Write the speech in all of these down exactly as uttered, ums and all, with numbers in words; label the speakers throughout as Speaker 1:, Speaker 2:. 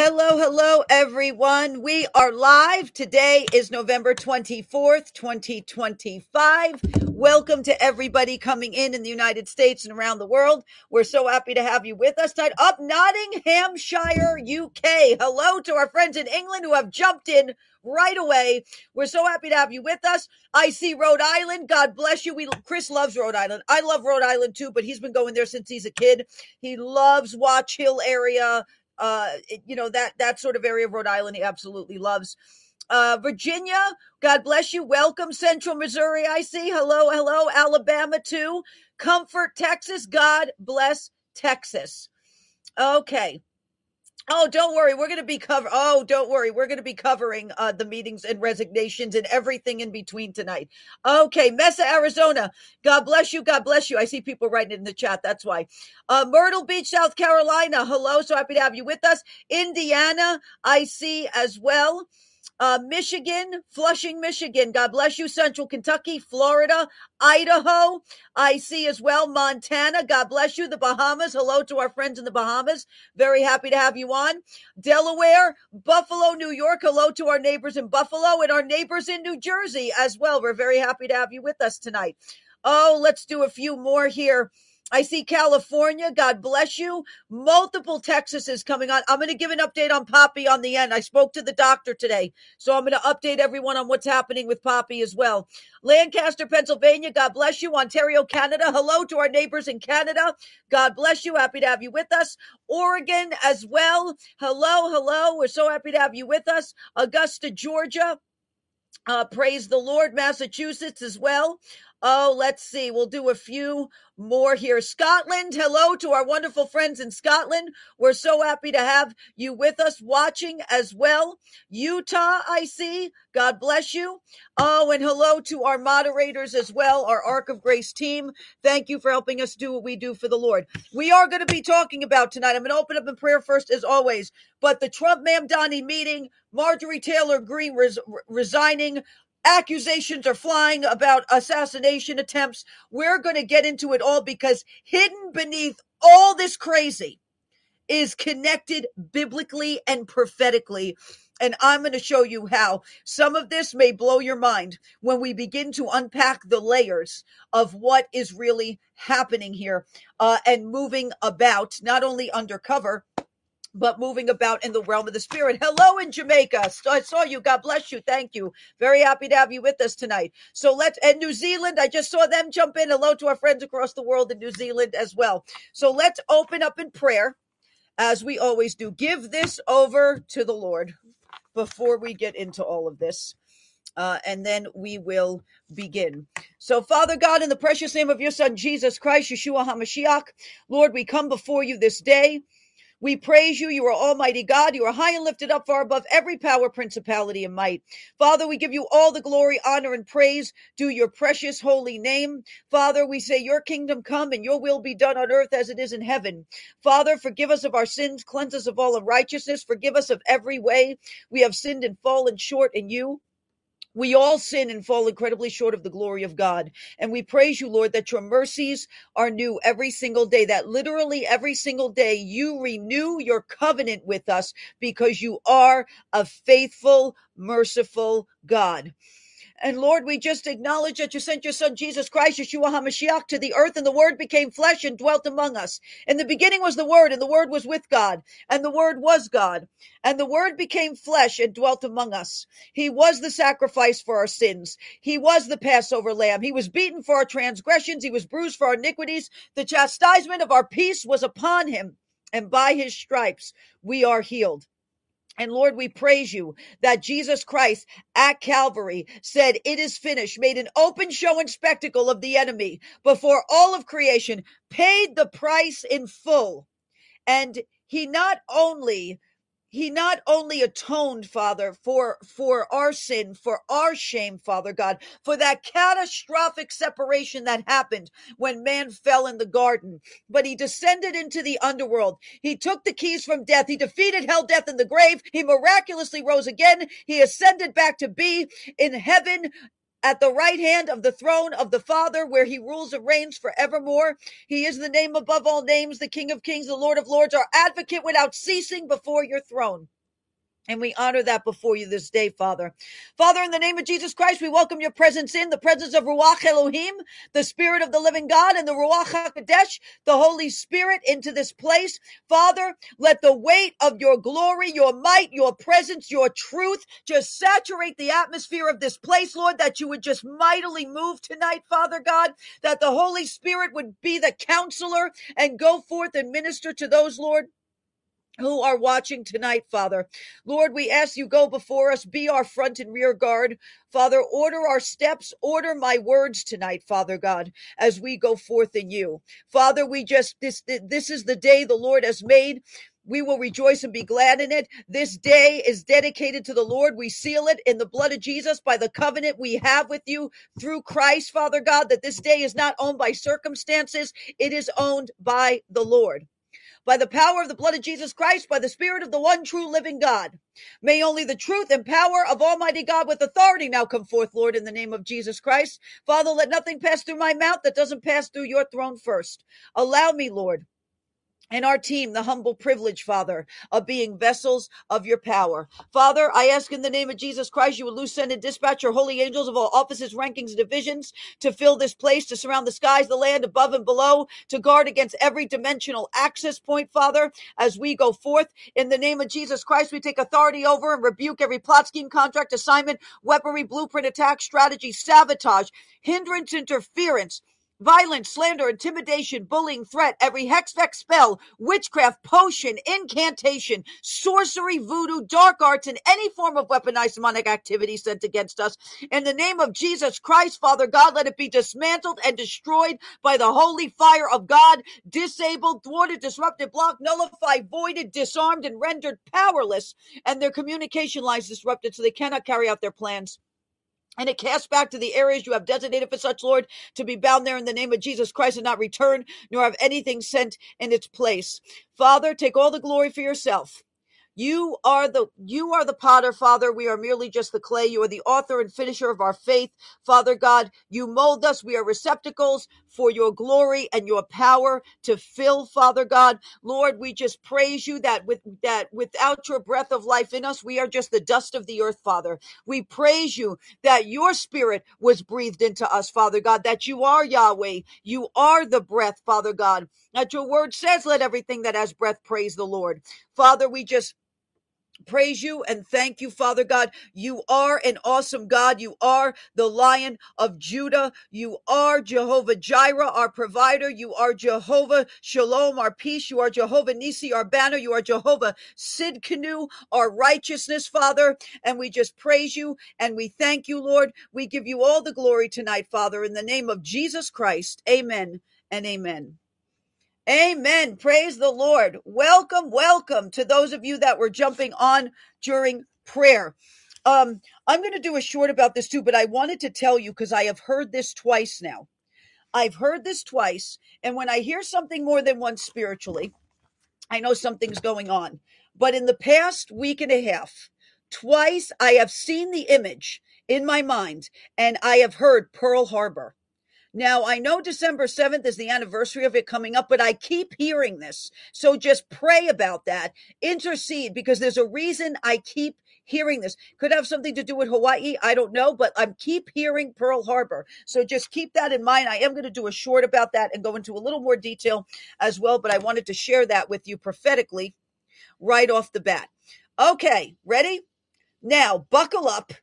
Speaker 1: Hello, hello, everyone. We are live. Today is November twenty-fourth, twenty twenty-five. Welcome to everybody coming in in the United States and around the world. We're so happy to have you with us tonight. Up Nottinghamshire, U K. Hello to our friends in England who have jumped in right away. We're so happy to have you with us. I see Rhode Island. God bless you. We Chris loves Rhode Island. I love Rhode Island too, but he's been going there since he's a kid. He loves Watch Hill area. Uh, it- you know, that, that sort of area of Rhode Island he absolutely loves. Uh, Virginia, God bless you. Welcome. Central Missouri, I see. Hello, hello. Alabama, too. Comfort, Texas. God bless Texas. Okay. Oh, don't worry. We're going to be cover. Oh, don't worry. We're going to be covering uh, the meetings and resignations and everything in between tonight. Okay. Mesa, Arizona. God bless you. God bless you. I see people writing it in the chat. That's why. Uh, Myrtle Beach, South Carolina. Hello. So happy to have you with us. Indiana, I see as well. Uh, Michigan, Flushing, Michigan. God bless you. Central Kentucky, Florida, Idaho. I see as well. Montana. God bless you. The Bahamas. Hello to our friends in the Bahamas. Very happy to have you on. Delaware, Buffalo, New York. Hello to our neighbors in Buffalo and our neighbors in New Jersey as well. We're very happy to have you with us tonight. Oh, let's do a few more here. I see California. God bless you. Multiple Texas is coming on. I'm going to give an update on Poppy on the end. I spoke to the doctor today, so I'm going to update everyone on what's happening with Poppy as well. Lancaster, Pennsylvania. God bless you. Ontario, Canada. Hello to our neighbors in Canada. God bless you. Happy to have you with us. Oregon as well. Hello, hello. We're so happy to have you with us. Augusta, Georgia. Uh, praise the Lord. Massachusetts as well. Oh, let's see. We'll do a few more here. Scotland. Hello to our wonderful friends in Scotland. We're so happy to have you with us watching as well. Utah, I see. God bless you. Oh, and hello to our moderators as well, our Ark of Grace team. Thank you for helping us do what we do for the Lord. We are going to be talking about tonight. I'm going to open up in prayer first, as always, but the Trump Mamdani meeting, Marjorie Taylor Greene res- resigning, accusations are flying about assassination attempts. We're going to get into it all because hidden beneath all this crazy is connected biblically and prophetically. And I'm going to show you how. Some of this may blow your mind when we begin to unpack the layers of what is really happening here uh, and moving about, not only undercover, but moving about in the realm of the spirit. Hello in Jamaica. I saw you. God bless you. Thank you. Very happy to have you with us tonight. So let's, and New Zealand, I just saw them jump in. Hello to our friends across the world in New Zealand as well. So let's open up in prayer as we always do. Give this over to the Lord before we get into all of this. Uh, and then we will begin. So, Father God, in the precious name of your Son, Jesus Christ, Yeshua HaMashiach, Lord, we come before you this day. We praise you. You are Almighty God. You are high and lifted up far above every power, principality, and might. Father, we give you all the glory, honor, and praise due your precious holy name. Father, we say your kingdom come and your will be done on earth as it is in heaven. Father, forgive us of our sins, cleanse us of all unrighteousness, forgive us of every way we have sinned and fallen short in you. We all sin and fall incredibly short of the glory of God. And we praise you, Lord, that your mercies are new every single day, that literally every single day you renew your covenant with us because you are a faithful, merciful God. And Lord, we just acknowledge that you sent your son, Jesus Christ, Yeshua HaMashiach, to the earth, and the word became flesh and dwelt among us. In the beginning was the word, and the word was with God, and the word was God. And the word became flesh and dwelt among us. He was the sacrifice for our sins. He was the Passover lamb. He was beaten for our transgressions. He was bruised for our iniquities. The chastisement of our peace was upon him, and by his stripes we are healed. And Lord, we praise you that Jesus Christ at Calvary said, it is finished, made an open show and spectacle of the enemy before all of creation, paid the price in full. And he not only He not only atoned, Father, for, for our sin, for our shame, Father God, for that catastrophic separation that happened when man fell in the garden, but he descended into the underworld. He took the keys from death. He defeated hell, death, and the grave. He miraculously rose again. He ascended back to be in heaven at the right hand of the throne of the Father, where he rules and reigns forevermore. He is the name above all names, the King of kings, the Lord of lords, our advocate without ceasing before your throne. And we honor that before you this day, Father. Father, in the name of Jesus Christ, we welcome your presence in, the presence of Ruach Elohim, the Spirit of the living God, and the Ruach HaKodesh, the Holy Spirit, into this place. Father, let the weight of your glory, your might, your presence, your truth just saturate the atmosphere of this place, Lord, that you would just mightily move tonight, Father God, that the Holy Spirit would be the counselor and go forth and minister to those, Lord, who are watching tonight, Father. Lord, we ask you go before us, be our front and rear guard. Father, order our steps, order my words tonight, Father God, as we go forth in you. Father, we just, this, this is the day the Lord has made. We will rejoice and be glad in it. This day is dedicated to the Lord. We seal it in the blood of Jesus by the covenant we have with you through Christ, Father God, that this day is not owned by circumstances. It is owned by the Lord. By the power of the blood of Jesus Christ, by the Spirit of the one true living God. May only the truth and power of Almighty God with authority now come forth, Lord, in the name of Jesus Christ. Father, let nothing pass through my mouth that doesn't pass through your throne first. Allow me, Lord, and our team the humble privilege, Father, of being vessels of your power. Father, I ask in the name of Jesus Christ, you would loose, send, and dispatch your holy angels of all offices, rankings, and divisions to fill this place, to surround the skies, the land above and below, to guard against every dimensional access point, Father, as we go forth. In the name of Jesus Christ, we take authority over and rebuke every plot, scheme, contract, assignment, weaponry, blueprint, attack, strategy, sabotage, hindrance, interference, violence, slander, intimidation, bullying, threat, every hex, vex, spell, witchcraft, potion, incantation, sorcery, voodoo, dark arts, and any form of weaponized demonic activity sent against us. In the name of Jesus Christ, Father God, let it be dismantled and destroyed by the holy fire of God, disabled, thwarted, disrupted, blocked, nullified, voided, disarmed, and rendered powerless, and their communication lines disrupted so they cannot carry out their plans. And it casts back to the areas you have designated for such, Lord, to be bound there in the name of Jesus Christ and not return, nor have anything sent in its place. Father, take all the glory for yourself. You are the you are the potter, Father. We are merely just the clay. You are the author and finisher of our faith, Father God. You mold us. We are receptacles for your glory and your power to fill, Father God. Lord, we just praise you that with that without your breath of life in us, we are just the dust of the earth, Father. We praise you that your spirit was breathed into us, Father God, that you are Yahweh. You are the breath, Father God. That your word says, let everything that has breath praise the Lord. Father, we just praise you and thank you, Father God. You are an awesome God. You are the Lion of Judah. You are Jehovah Jireh, our provider. You are Jehovah Shalom, our peace. You are Jehovah Nisi, our banner. You are Jehovah Sidkenu, our righteousness, Father. And we just praise you and we thank you, Lord. We give you all the glory tonight, Father, in the name of Jesus Christ. Amen and amen. Amen. Praise the Lord. Welcome, welcome to those of you that were jumping on during prayer. Um, I'm going to do a short about this too, but I wanted to tell you because I have heard this twice now. I've heard this twice. And when I hear something more than once spiritually, I know something's going on. But in the past week and a half, twice I have seen the image in my mind and I have heard Pearl Harbor. Now, I know December seventh is the anniversary of it coming up, but I keep hearing this. So just pray about that. Intercede, because there's a reason I keep hearing this. Could have something to do with Hawaii. I don't know, but I keep hearing Pearl Harbor. So just keep that in mind. I am going to do a short about that and go into a little more detail as well, but I wanted to share that with you prophetically right off the bat. Okay, ready? Now, buckle up.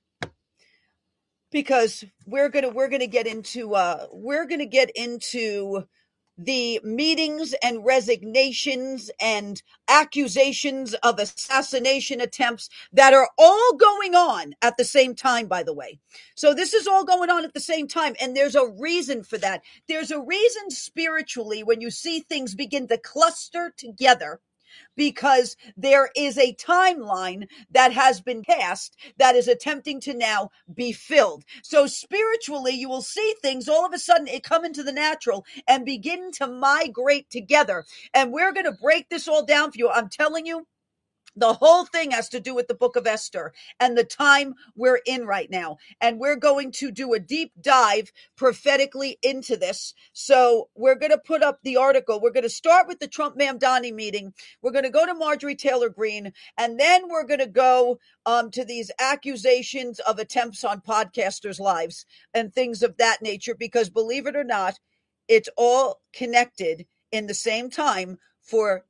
Speaker 1: Because we're gonna we're gonna get into uh we're gonna get into the meetings and resignations and accusations of assassination attempts that are all going on at the same time, by the way. So this is all going on at the same time, and there's a reason for that. There's a reason spiritually when you see things begin to cluster together, because there is a timeline that has been passed that is attempting to now be filled. So spiritually, you will see things all of a sudden it come into the natural and begin to migrate together. And we're going to break this all down for you. I'm telling you, The whole thing has to do with the book of Esther and the time we're in right now. And we're going to do a deep dive prophetically into this. So we're going to put up the article. We're going to start with the Trump Mamdani meeting. We're going to go to Marjorie Taylor Greene. And then we're going to go um, to these accusations of attempts on podcasters' lives and things of that nature. Because believe it or not, it's all connected in the same time for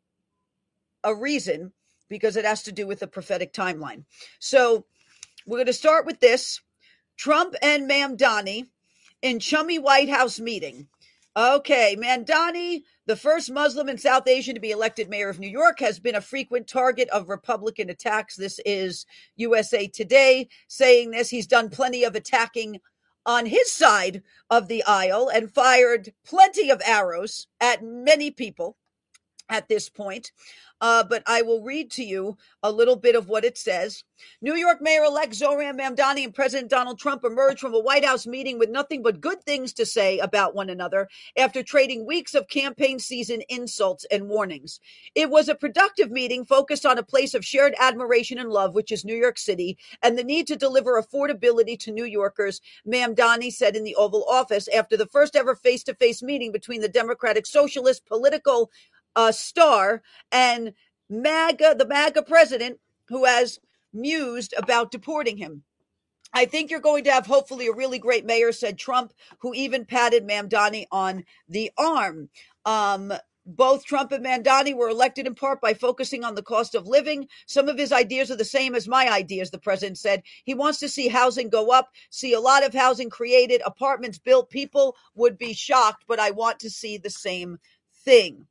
Speaker 1: a reason, because it has to do with the prophetic timeline. So we're going to start with this. Trump and Mamdani in chummy White House meeting. Okay, Mamdani, the first Muslim and South Asian to be elected mayor of New York, has been a frequent target of Republican attacks. This is U S A Today saying this. He's done plenty of attacking on his side of the aisle and fired plenty of arrows at many people at this point. Uh, but I will read to you a little bit of what it says. New York Mayor-elect Zohran Mamdani and President Donald Trump emerged from a White House meeting with nothing but good things to say about one another after trading weeks of campaign season insults and warnings. It was a productive meeting focused on a place of shared admiration and love, which is New York City, and the need to deliver affordability to New Yorkers, Mamdani said in the Oval Office after the first ever face-to-face meeting between the Democratic Socialist political uh, star and MAGA, the MAGA president, who has mused about deporting him. I think you're going to have hopefully a really great mayor, said Trump, who even patted Mamdani on the arm. Um, both Trump and Mamdani were elected in part by focusing on the cost of living. Some of his ideas are the same as my ideas, the president said. He wants to see housing go up, see a lot of housing created, apartments built. People would be shocked, but I want to see the same thing.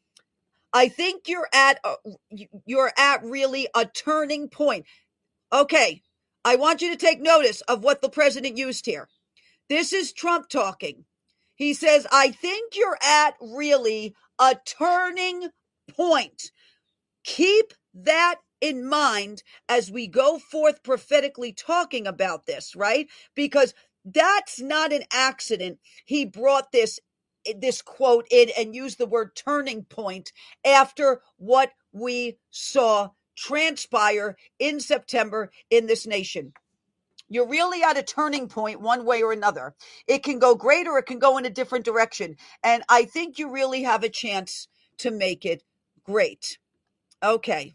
Speaker 1: I think you're at a, you're at really a turning point. Okay, I want you to take notice of what the president used here. This is Trump talking. He says, I think you're at really a turning point. Keep that in mind as we go forth prophetically talking about this, right? Because that's not an accident. He brought this this quote in and used the word turning point after what we saw transpire in September in this nation. You're really at a turning point one way or another. It can go great or it can go in a different direction. And I think you really have a chance to make it great. Okay.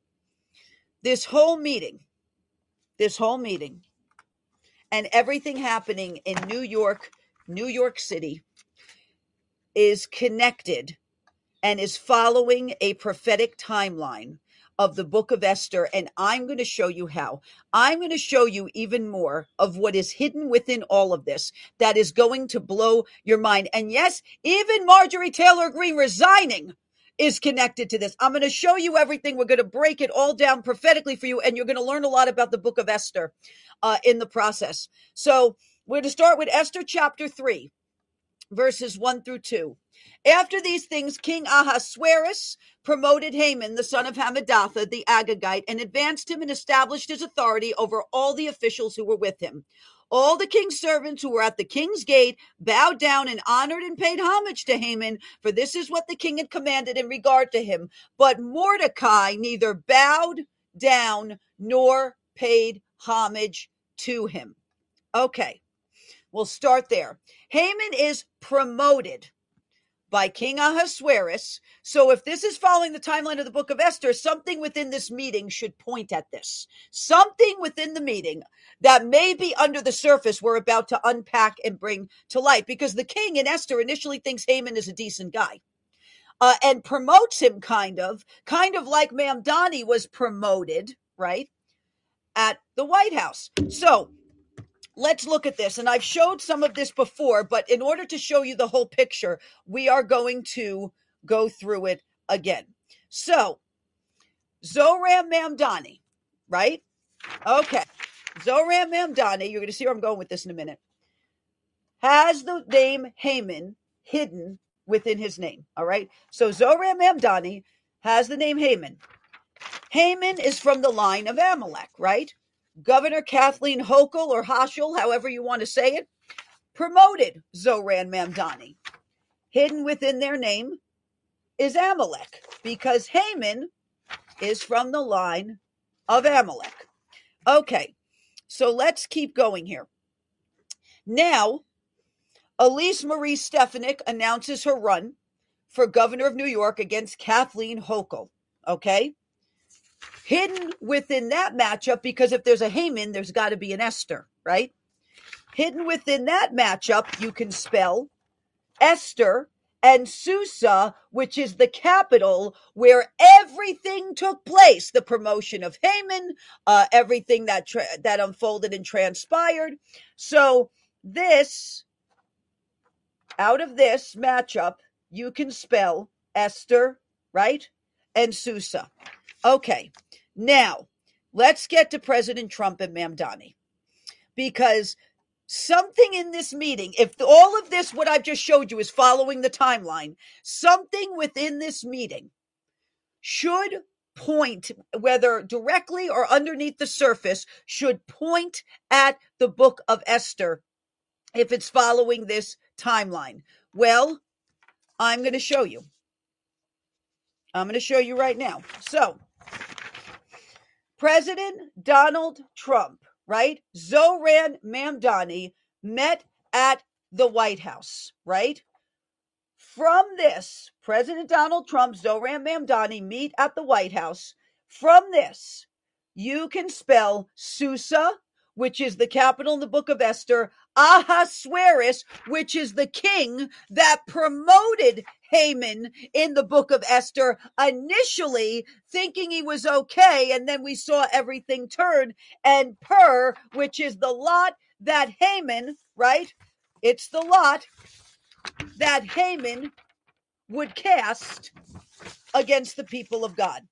Speaker 1: This whole meeting, this whole meeting and everything happening in New York, New York City is connected and is following a prophetic timeline of the book of Esther. And I'm going to show you how. I'm going to show you even more of what is hidden within all of this that is going to blow your mind. And yes, even Marjorie Taylor Greene resigning is connected to this. I'm going to show you everything. We're going to break it all down prophetically for you. And you're going to learn a lot about the book of Esther uh, in the process. So we're going to start with Esther chapter three, verses one through two. After these things, King Ahasuerus promoted Haman, the son of Hammedatha, the Agagite, and advanced him and established his authority over all the officials who were with him. All the king's servants who were at the king's gate bowed down and honored and paid homage to Haman, for this is what the king had commanded in regard to him. But Mordecai neither bowed down nor paid homage to him. Okay, we'll start there. Haman is promoted by King Ahasuerus. So if this is following the timeline of the book of Esther, something within this meeting should point at this. Something within the meeting that may be under the surface we're about to unpack and bring to light, because the king in Esther initially thinks Haman is a decent guy. Uh, and promotes him kind of, kind of like Mamdani was promoted, right, at the White House. So let's look at this. And I've showed some of this before, but in order to show you the whole picture, we are going to go through it again. So, Zohran Mamdani, right? Okay. Zohran Mamdani, you're going to see where I'm going with this in a minute, has the name Haman hidden within his name, all right? So, Zohran Mamdani has the name Haman. Haman is from the line of Amalek, right? Governor Kathleen Hochul, or Hochul, however you want to say it, promoted Zohran Mamdani. Hidden within their name is Amalek, because Haman is from the line of Amalek. Okay, so let's keep going here. Now, Elise Marie Stefanik announces her run for governor of New York against Kathleen Hochul. Okay? Hidden within that matchup, because if there's a Haman, there's got to be an Esther, right? Hidden within that matchup, you can spell Esther and Susa, which is the capital where everything took place. The promotion of Haman, uh, everything that tra- that unfolded and transpired. So this, out of this matchup, you can spell Esther, right? And Susa. Okay, now let's get to President Trump and Mamdani. Because something in this meeting, if all of this, what I've just showed you, is following the timeline, something within this meeting should point, whether directly or underneath the surface, should point at the book of Esther if it's following this timeline. Well, I'm going to show you. I'm going to show you right now. So, President Donald Trump, right? Zohran Mamdani met at the White House, right? From this, President Donald Trump, Zohran Mamdani meet at the White House. From this, you can spell Susa, which is the capital in the book of Esther, Ahasuerus, which is the king that promoted Haman in the book of Esther, initially thinking he was okay, and then we saw everything turn, and Per, which is the lot that Haman, right? It's the lot that Haman would cast against the people of God.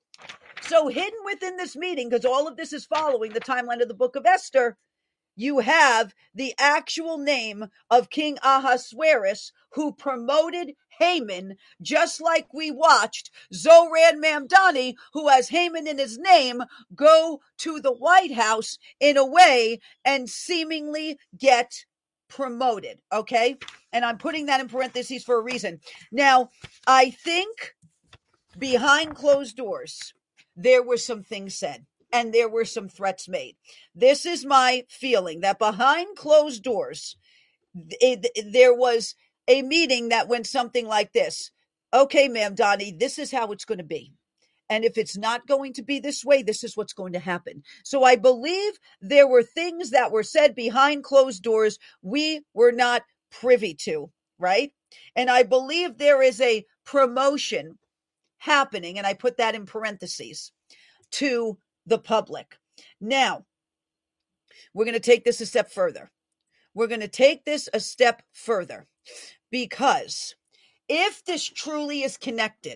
Speaker 1: So hidden within this meeting, because all of this is following the timeline of the book of Esther, you have the actual name of King Ahasuerus, who promoted Haman, just like we watched Zohran Mamdani, who has Haman in his name, go to the White House in a way and seemingly get promoted. Okay? And I'm putting that in parentheses for a reason. Now, I think behind closed doors, there were some things said. And there were some threats made. This is my feeling, that behind closed doors, it, there was a meeting that went something like this. Okay, Mamdani, this is how it's going to be. And if it's not going to be this way, this is what's going to happen. So I believe there were things that were said behind closed doors we were not privy to, right? And I believe there is a promotion happening, and I put that in parentheses, to the public. Now, we're going to take this a step further. We're going to take this a step further because if this truly is connected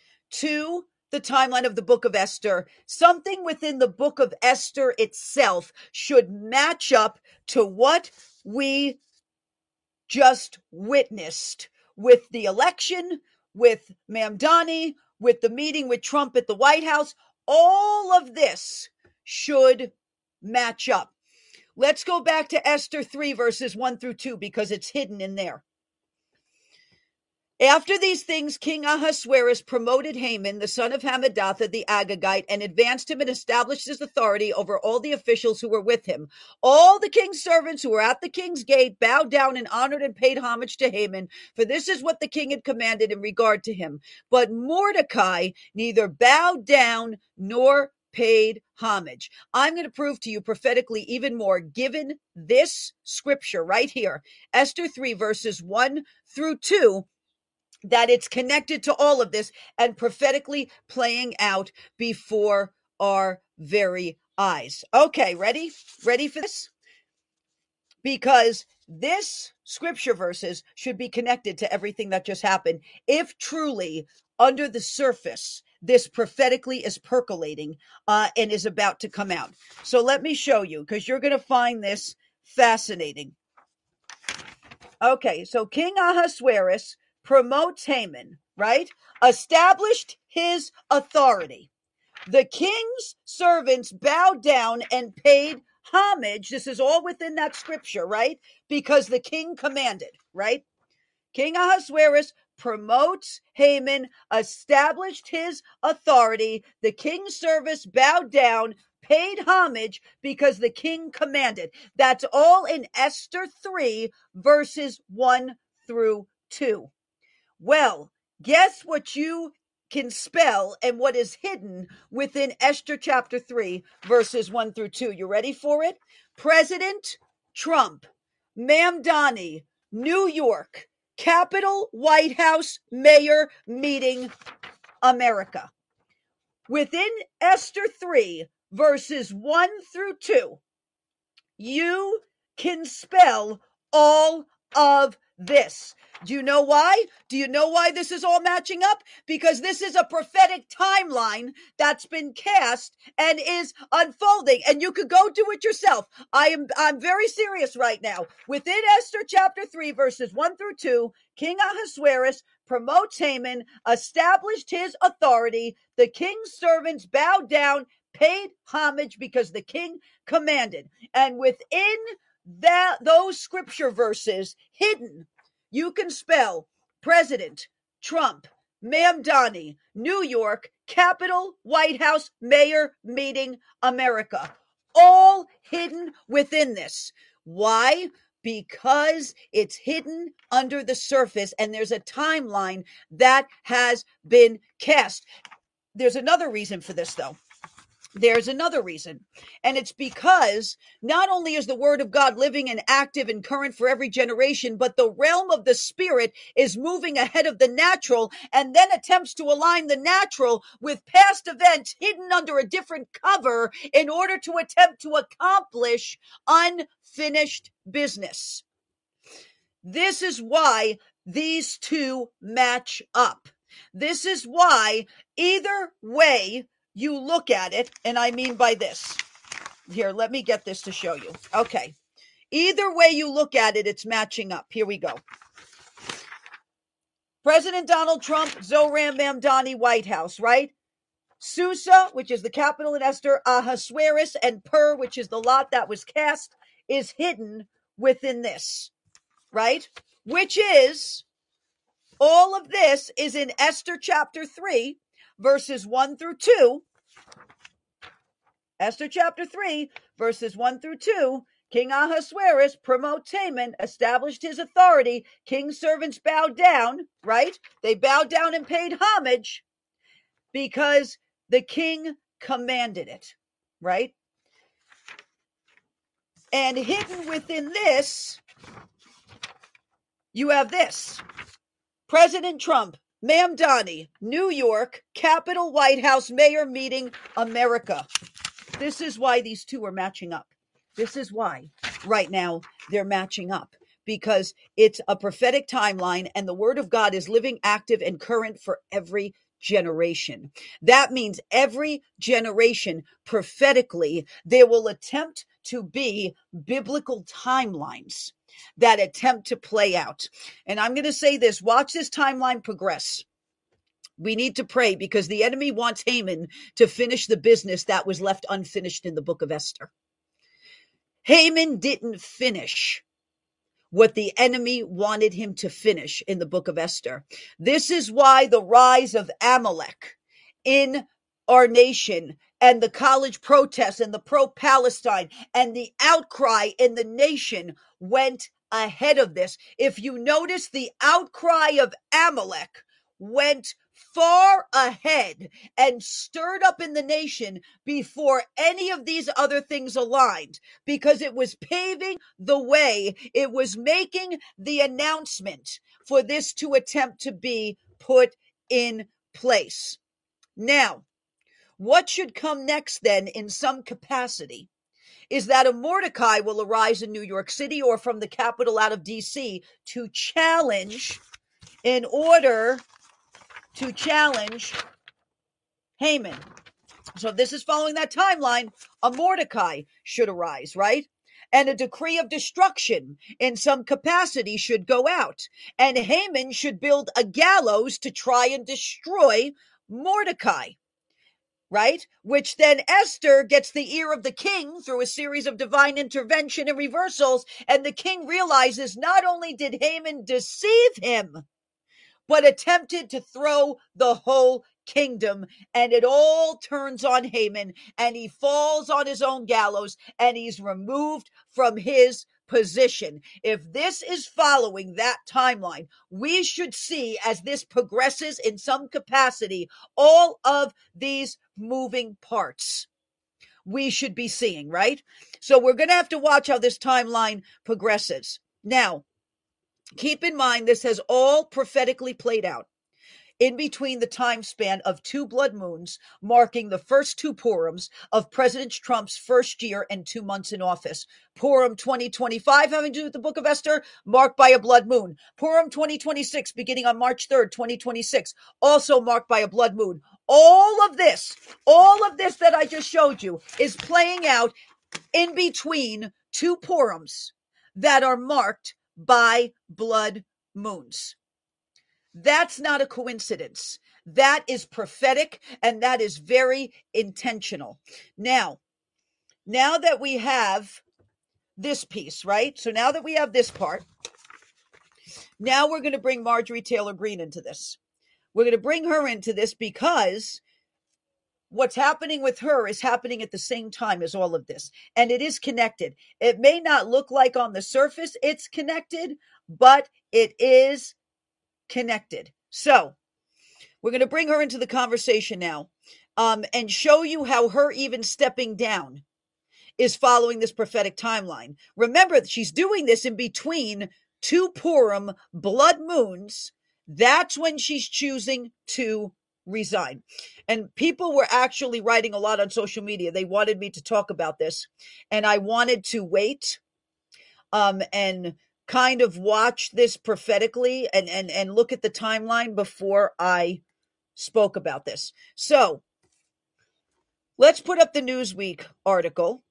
Speaker 1: to the timeline of the book of Esther, something within the book of Esther itself should match up to what we just witnessed with the election, with Mamdani, with the meeting with Trump at the White House. All of this should match up. Let's go back to Esther three, verses one through two, because it's hidden in there. After these things, King Ahasuerus promoted Haman, the son of Hammedatha the Agagite, and advanced him and established his authority over all the officials who were with him. All the king's servants who were at the king's gate bowed down and honored and paid homage to Haman, for this is what the king had commanded in regard to him. But Mordecai neither bowed down nor paid homage. I'm going to prove to you prophetically even more, given this scripture right here, Esther three, verses one through two, that it's connected to all of this and prophetically playing out before our very eyes. Okay, ready? Ready for this? Because this scripture verses should be connected to everything that just happened. If truly under the surface, this prophetically is percolating uh, and is about to come out. So let me show you, because you're going to find this fascinating. Okay, so King Ahasuerus promotes Haman, right? Established his authority. The king's servants bowed down and paid homage. This is all within that scripture, right? Because the king commanded, right? King Ahasuerus promotes Haman, established his authority. The king's service bowed down, paid homage because the king commanded. That's all in Esther three, verses one through two. Well, guess what you can spell and what is hidden within Esther chapter three, verses one through two. You ready for it? President Trump, Mamdani, New York, Capitol, White House, Mayor meeting, America. Within Esther three, verses one through two, you can spell all of this. Do you know why? Do you know why this is all matching up? Because this is a prophetic timeline that's been cast and is unfolding. And you could go do it yourself. I am I'm very serious right now. Within Esther chapter three, verses one through two, King Ahasuerus promotes Haman, established his authority. The king's servants bowed down, paid homage because the king commanded. And within that those scripture verses hidden, you can spell President Trump, Mamdani, New York, Capitol, White House, Mayor meeting, America. All hidden within this. Why? Because it's hidden under the surface and there's a timeline that has been cast. There's another reason for this, though. There's another reason, and it's because not only is the word of God living and active and current for every generation, but the realm of the spirit is moving ahead of the natural and then attempts to align the natural with past events hidden under a different cover in order to attempt to accomplish unfinished business. This is why these two match up. This is why either way you look at it, and I mean by this. Here, let me get this to show you. Okay. Either way you look at it, it's matching up. Here we go. President Donald Trump, Zoram Mamdani, White House, right? Susa, which is the capital in Esther, Ahasuerus, and Pur, which is the lot that was cast, is hidden within this, right? Which is, all of this is in Esther chapter three, verses one through two. Esther chapter three, verses one through two. King Ahasuerus promotes Haman, established his authority. King's servants bowed down, right? They bowed down and paid homage because the king commanded it, right? And hidden within this, you have this. President Trump, Mamdani, New York, Capitol, White House, Mayor meeting, America. This is why these two are matching up. This is why right now they're matching up, because it's a prophetic timeline and the word of God is living, active, and current for every generation. That means every generation prophetically, there will attempt to be biblical timelines that attempt to play out. And I'm going to say this, watch this timeline progress. We need to pray because the enemy wants Haman to finish the business that was left unfinished in the book of Esther. Haman didn't finish what the enemy wanted him to finish in the book of Esther. This is why the rise of Amalek in our nation and the college protests and the pro-Palestine and the outcry in the nation went ahead of this. If you notice, the outcry of Amalek went far ahead and stirred up in the nation before any of these other things aligned, because it was paving the way. It was making the announcement for this to attempt to be put in place. Now, what should come next then in some capacity is that a Mordecai will arise in New York City or from the capital out of D C to challenge in order to challenge Haman. So this is following that timeline. A Mordecai should arise, right? And a decree of destruction in some capacity should go out. And Haman should build a gallows to try and destroy Mordecai, right? Which then Esther gets the ear of the king through a series of divine intervention and reversals. And the king realizes not only did Haman deceive him, but attempted to throw the whole kingdom, and it all turns on Haman, and he falls on his own gallows, and he's removed from his position. If this is following that timeline, we should see, as this progresses in some capacity, all of these moving parts we should be seeing, right? So we're going to have to watch how this timeline progresses. Now, keep in mind, this has all prophetically played out in between the time span of two blood moons, marking the first two Purims of President Trump's first year and two months in office. Purim twenty twenty-five, having to do with the Book of Esther, marked by a blood moon. Purim twenty twenty-six, beginning on March third, twenty twenty-six, also marked by a blood moon. All of this, all of this that I just showed you is playing out in between two Purims that are marked by blood moons. That's not a coincidence. That is prophetic, and that is very intentional. Now, now that we have this piece, right? So now that we have this part, now we're going to bring Marjorie Taylor Greene into this. We're going to bring her into this because what's happening with her is happening at the same time as all of this, and it is connected. It may not look like on the surface it's connected, but it is connected. So we're going to bring her into the conversation now, um, and show you how her even stepping down is following this prophetic timeline. Remember, she's doing this in between two Purim blood moons. That's when she's choosing to resign. And people were actually writing a lot on social media. They wanted me to talk about this, and I wanted to wait um, and kind of watch this prophetically and, and, and look at the timeline before I spoke about this. So let's put up the Newsweek article.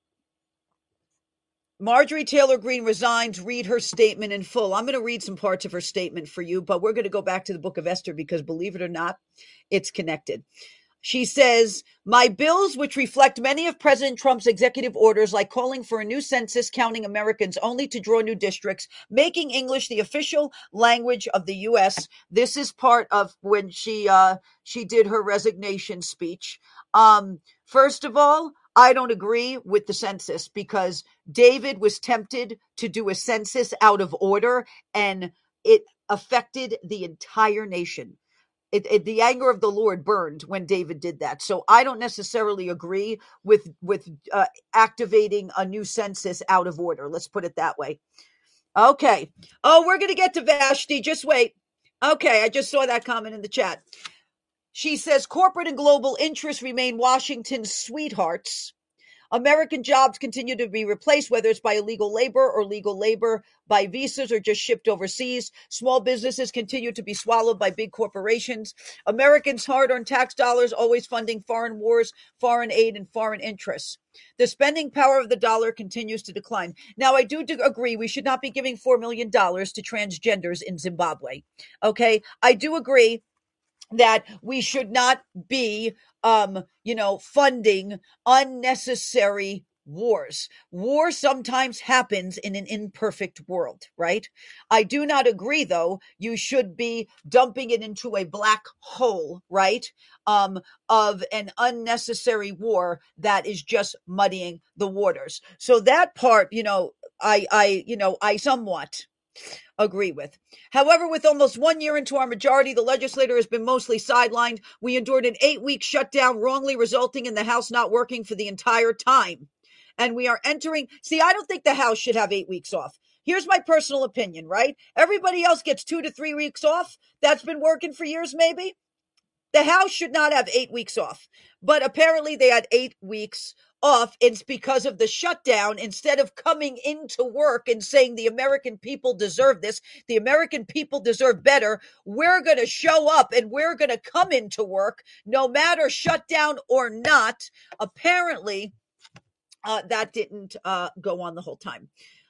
Speaker 1: Marjorie Taylor Greene resigns. Read her statement in full. I'm going to read some parts of her statement for you, but we're going to go back to the Book of Esther because, believe it or not, it's connected. She says, my bills, which reflect many of President Trump's executive orders, like calling for a new census counting Americans only to draw new districts, making English the official language of the U S. This is part of when she uh, she did her resignation speech. Um, first of all, I don't agree with the census because David was tempted to do a census out of order, and it affected the entire nation. It, it, the anger of the Lord burned when David did that. So I don't necessarily agree with with uh, activating a new census out of order. Let's put it that way. Okay. Oh, we're going to get to Vashti. Just wait. Okay, I just saw that comment in the chat. She says corporate and global interests remain Washington's sweethearts. American jobs continue to be replaced, whether it's by illegal labor or legal labor by visas or just shipped overseas. Small businesses continue to be swallowed by big corporations. Americans' hard-earned tax dollars always funding foreign wars, foreign aid, and foreign interests. The spending power of the dollar continues to decline. Now, I do agree we should not be giving four million dollars to transgenders in Zimbabwe. Okay? I do agree that we should not be, um, you know, funding unnecessary wars. War sometimes happens in an imperfect world, right? I do not agree, though, you should be dumping it into a black hole, right, um, of an unnecessary war that is just muddying the waters. So that part, you know, I, I, you know, I somewhat agree with. However, with almost one year into our majority, the legislature has been mostly sidelined. We endured an eight-week shutdown, wrongly resulting in the House not working for the entire time. And we are entering, see, I don't think the House should have eight weeks off. Here's my personal opinion, right? Everybody else gets two to three weeks off. That's been working for years, maybe. The House should not have eight weeks off. But apparently they had eight weeks off. It's because of the shutdown. Instead of coming into work and saying the American people deserve this, the American people deserve better, we're going to show up and we're going to come into work no matter shutdown or not. Apparently, uh, that didn't uh, go on the whole time.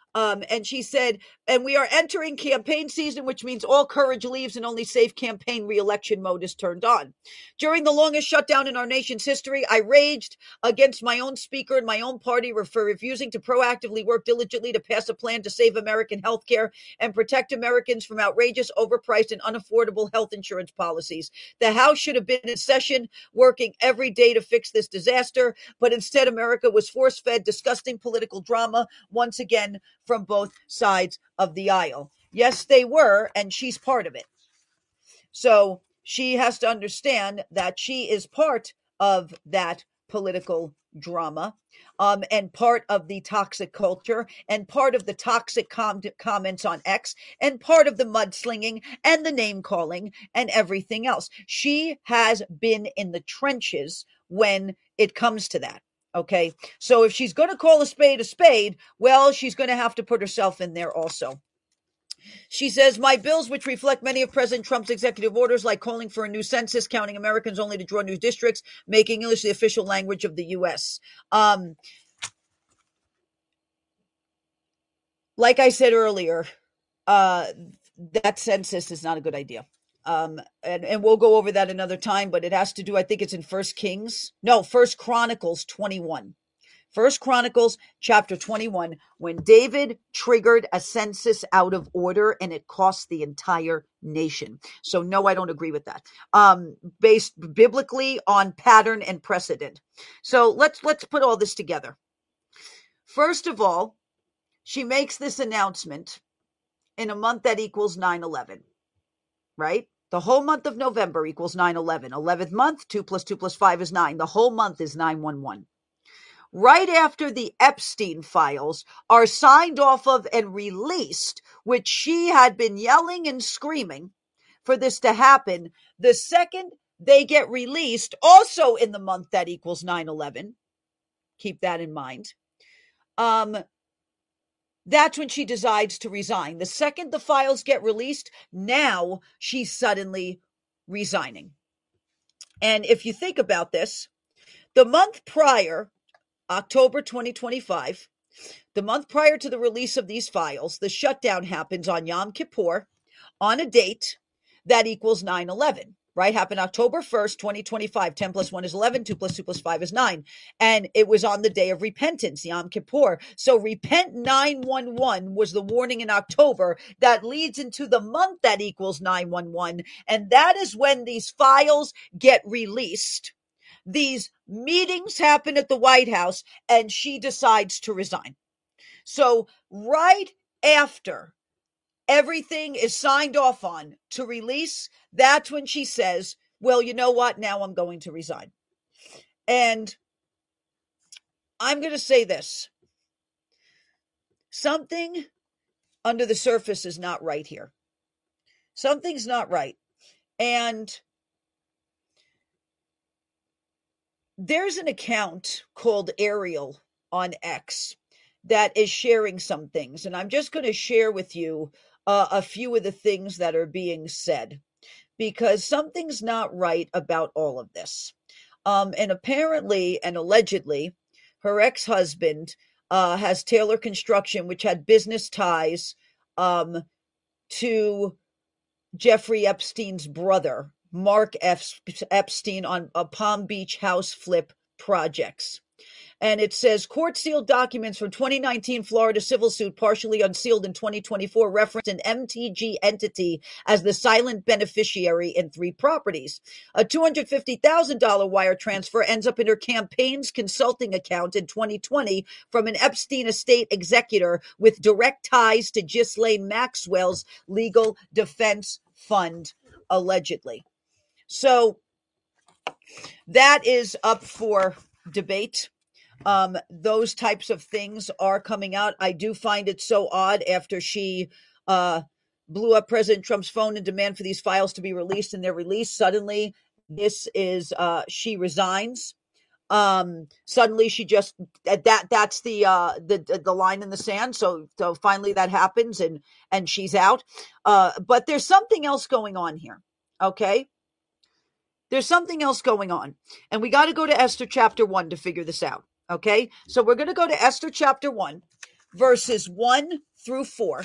Speaker 1: Um, and she said, and we are entering campaign season, which means all courage leaves and only safe campaign re-election mode is turned on. During the longest shutdown in our nation's history, I raged against my own speaker and my own party for refusing to proactively work diligently to pass a plan to save American health care and protect Americans from outrageous, overpriced, and unaffordable health insurance policies. The House should have been in session working every day to fix this disaster, but instead America was force-fed disgusting political drama once again from both sides of the aisle. Yes, they were, and she's part of it. So she has to understand that she is part of that political drama, um, and part of the toxic culture, and part of the toxic com- comments on X, and part of the mudslinging and the name calling and everything else. She has been in the trenches when it comes to that. Okay. So if she's going to call a spade a spade, well, she's going to have to put herself in there also. She says, my bills, which reflect many of President Trump's executive orders, like calling for a new census, counting Americans only to draw new districts, making English the official language of the U S. Um, like I said earlier, uh, that census is not a good idea. Um, and, and we'll go over that another time, but it has to do, I think it's in First Kings. No, First Chronicles twenty-one. First Chronicles chapter twenty-one, when David triggered a census out of order and it cost the entire nation. So no, I don't agree with that. Um, based biblically on pattern and precedent. So let's let's put all this together. First of all, she makes this announcement in a month that equals nine eleven, right? The whole month of November equals nine eleven. eleventh month, two plus two plus five is nine. The whole month is nine one one. Right after the Epstein files are signed off of and released, which she had been yelling and screaming for this to happen, the second they get released, also in the month that equals nine eleven, keep that in mind, um, that's when she decides to resign. The second the files get released, now she's suddenly resigning. And if you think about this, the month prior, October twenty twenty-five, the month prior to the release of these files, the shutdown happens on Yom Kippur on a date that equals nine eleven, right? Happened October first, twenty twenty-five. ten plus one is eleven, two plus two plus five is nine. And it was on the day of repentance, Yom Kippur. So repent nine one one was the warning in October that leads into the month that equals nine one one. And that is when these files get released. These meetings happen at the White House, and she decides to resign. So right after everything is signed off on to release, that's when she says, well, you know what? Now I'm going to resign. And I'm going to say this. Something under the surface is not right here. Something's not right. And there's an account called Ariel on X that is sharing some things. And I'm just going to share with you uh, a few of the things that are being said, because something's not right about all of this. Um, and apparently and allegedly, her ex-husband uh, has Taylor Construction, which had business ties um, to Jeffrey Epstein's brother, Mark F. Epstein, on a Palm Beach house flip projects. And it says court-sealed documents from twenty nineteen Florida civil suit, partially unsealed in twenty twenty-four, reference an M T G entity as the silent beneficiary in three properties. A two hundred fifty thousand dollars wire transfer ends up in her campaign's consulting account in twenty twenty from an Epstein estate executor with direct ties to Ghislaine Maxwell's legal defense fund, allegedly. So that is up for debate. Um, those types of things are coming out. I do find it so odd after she uh, blew up President Trump's phone and demand for these files to be released, and they're released. Suddenly, this is uh, she resigns. Um, suddenly, she just that that's the uh, the the line in the sand. So so finally that happens, and and she's out. Uh, but there's something else going on here. Okay. There's something else going on. And we got to go to Esther chapter one to figure this out. Okay, so we're going to go to Esther chapter one. verses one through four.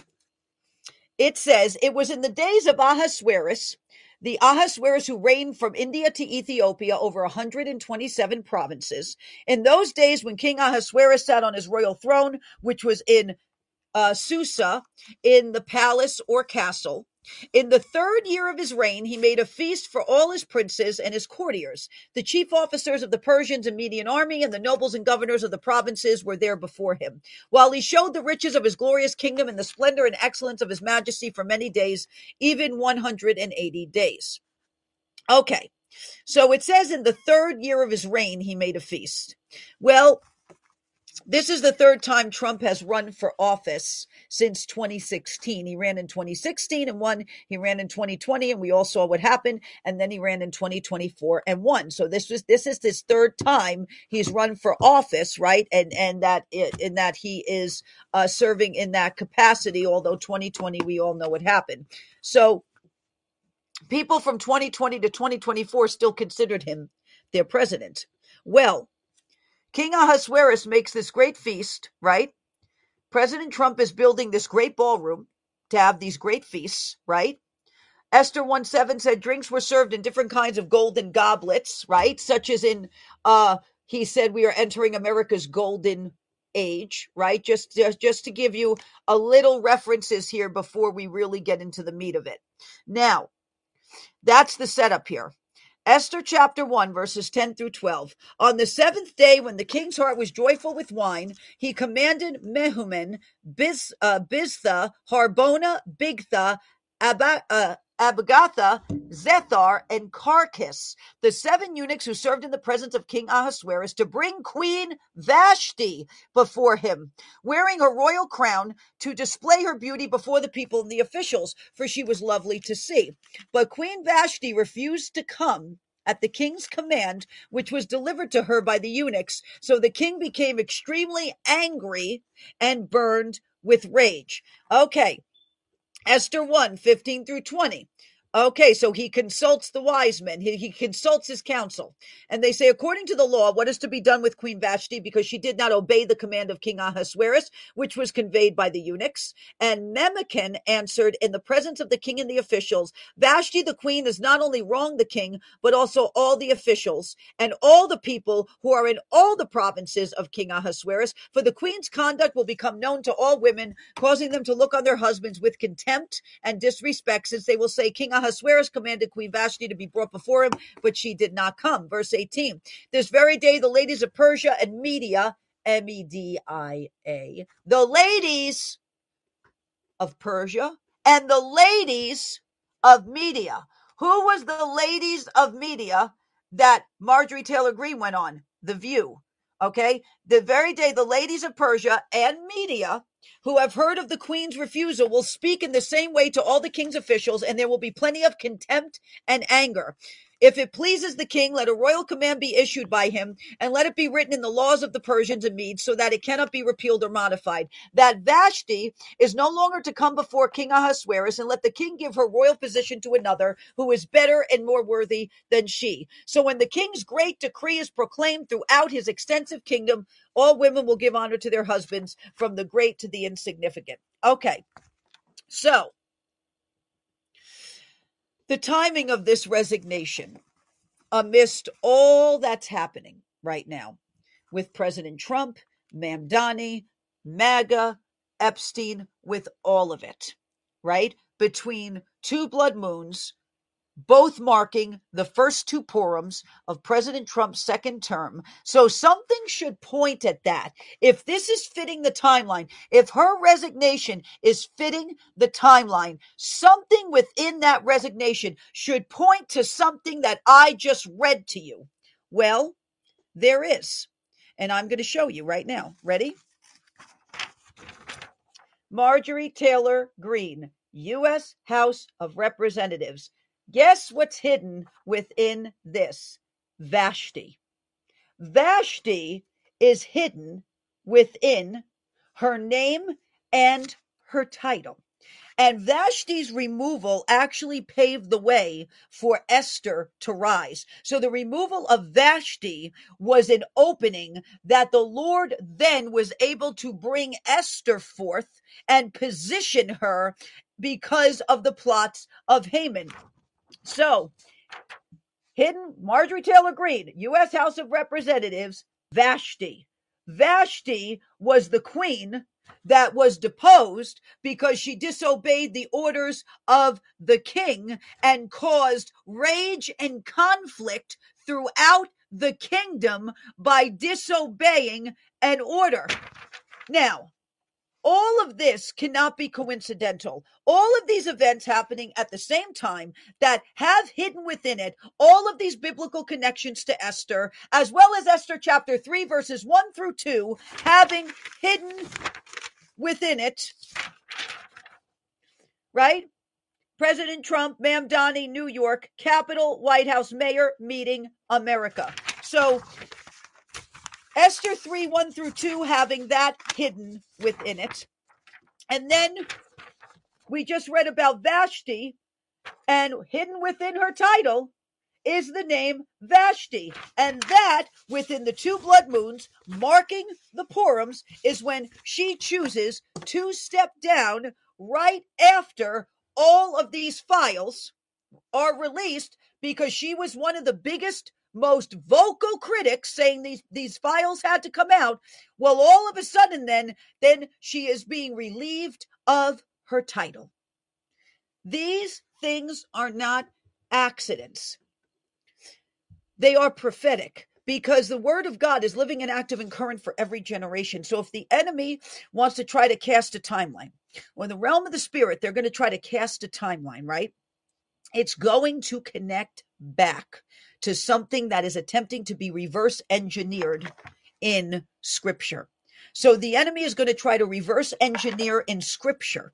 Speaker 1: It says, it was in the days of Ahasuerus, the Ahasuerus who reigned from India to Ethiopia over one hundred twenty-seven provinces. In those days when King Ahasuerus sat on his royal throne, which was in uh, Susa, in the palace or castle, in the third year of his reign, he made a feast for all his princes and his courtiers. The chief officers of the Persian and Median army and the nobles and governors of the provinces were there before him, while he showed the riches of his glorious kingdom and the splendor and excellence of his majesty for many days, even one hundred eighty days. Okay, so it says in the third year of his reign, he made a feast. Well, this is the third time Trump has run for office since twenty sixteen. He ran in twenty sixteen and won. He ran in twenty twenty, and we all saw what happened. And then he ran in twenty twenty-four and won. So this was this is his third time he's run for office, right? And and that in that he is uh, serving in that capacity. Although twenty twenty, we all know what happened. So people from twenty twenty to twenty twenty-four still considered him their president. Well, King Ahasuerus makes this great feast, right? President Trump is building this great ballroom to have these great feasts, right? Esther one seven said drinks were served in different kinds of golden goblets, right? Such as in, uh, he said we are entering America's golden age, right? Just, just, just to give you a little references here before we really get into the meat of it. Now, that's the setup here. Esther chapter one, verses ten through twelve. On the seventh day, when the king's heart was joyful with wine, he commanded Mehuman, Biz, uh, Biztha, Harbona, Bigtha, Abba, uh, Abagatha, Zethar, and Carcass, the seven eunuchs who served in the presence of King Ahasuerus, to bring Queen Vashti before him, wearing her royal crown, to display her beauty before the people and the officials, for she was lovely to see. But Queen Vashti refused to come at the king's command, which was delivered to her by the eunuchs. So the king became extremely angry and burned with rage. Okay. Esther one, fifteen through twenty. Okay, so he consults the wise men. He, he consults his council. And they say, according to the law, what is to be done with Queen Vashti because she did not obey the command of King Ahasuerus, which was conveyed by the eunuchs? And Memucan answered in the presence of the king and the officials, Vashti the queen has not only wronged the king, but also all the officials and all the people who are in all the provinces of King Ahasuerus. For the queen's conduct will become known to all women, causing them to look on their husbands with contempt and disrespect, since they will say, King Ahasuerus commanded Queen Vashti to be brought before him, but she did not come. Verse eighteen. This very day, the ladies of Persia and Media, M E D I A, the ladies of Persia and the ladies of Media. Who was the ladies of Media that Marjorie Taylor Greene went on? The View. Okay. The very day, the ladies of Persia and Media who have heard of the queen's refusal will speak in the same way to all the king's officials, and there will be plenty of contempt and anger. If it pleases the king, let a royal command be issued by him, and let it be written in the laws of the Persians and Medes, so that it cannot be repealed or modified, that Vashti is no longer to come before King Ahasuerus, and let the king give her royal position to another who is better and more worthy than she. So when the king's great decree is proclaimed throughout his extensive kingdom, all women will give honor to their husbands, from the great to the insignificant. Okay, so the timing of this resignation, amidst all that's happening right now with President Trump, Mamdani, MAGA, Epstein, with all of it, right? Between two blood moons, both marking the first two Purims of President Trump's second term. So something should point at that. If this is fitting the timeline, if her resignation is fitting the timeline, something within that resignation should point to something that I just read to you. Well, there is. And I'm going to show you right now. Ready? Marjorie Taylor Greene, U S House of Representatives. Guess what's hidden within this? Vashti. Vashti is hidden within her name and her title. And Vashti's removal actually paved the way for Esther to rise. So the removal of Vashti was an opening that the Lord then was able to bring Esther forth and position her because of the plots of Haman. So, hidden Marjorie Taylor Greene, U S House of Representatives, Vashti. Vashti was the queen that was deposed because she disobeyed the orders of the king and caused rage and conflict throughout the kingdom by disobeying an order. Now, all of this cannot be coincidental. All of these events happening at the same time that have hidden within it all of these biblical connections to Esther, as well as Esther chapter three, verses one through two, having hidden within it, right? President Trump, Mamdani, New York, Capitol, White House Mayor, meeting America. So Esther three, one through two, having that hidden within it. And then we just read about Vashti, and hidden within her title is the name Vashti. And that, within the two blood moons, marking the Purims, is when she chooses to step down right after all of these files are released, because she was one of the biggest, most vocal critics saying these, these files had to come out. Well, all of a sudden then, then she is being relieved of her title. These things are not accidents. They are prophetic, because the word of God is living and active and current for every generation. So if the enemy wants to try to cast a timeline, or in the realm of the spirit, they're going to try to cast a timeline, right? It's going to connect back to something that is attempting to be reverse engineered in Scripture. So the enemy is going to try to reverse engineer in Scripture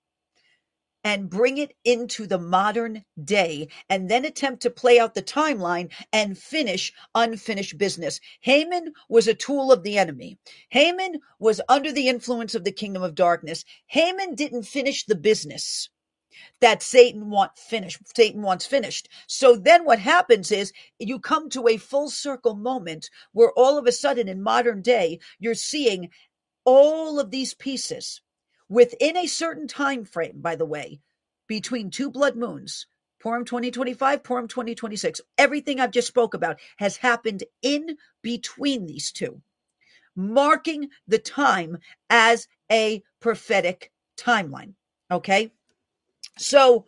Speaker 1: and bring it into the modern day, and then attempt to play out the timeline and finish unfinished business. Haman was a tool of the enemy. Haman was under the influence of the kingdom of darkness. Haman didn't finish the business that Satan want finished. Satan wants finished. So then what happens is you come to a full circle moment where all of a sudden in modern day, you're seeing all of these pieces within a certain time frame, by the way, between two blood moons, Purim twenty twenty-five, Purim twenty twenty-six. Everything I've just spoke about has happened in between these two, marking the time as a prophetic timeline. Okay? So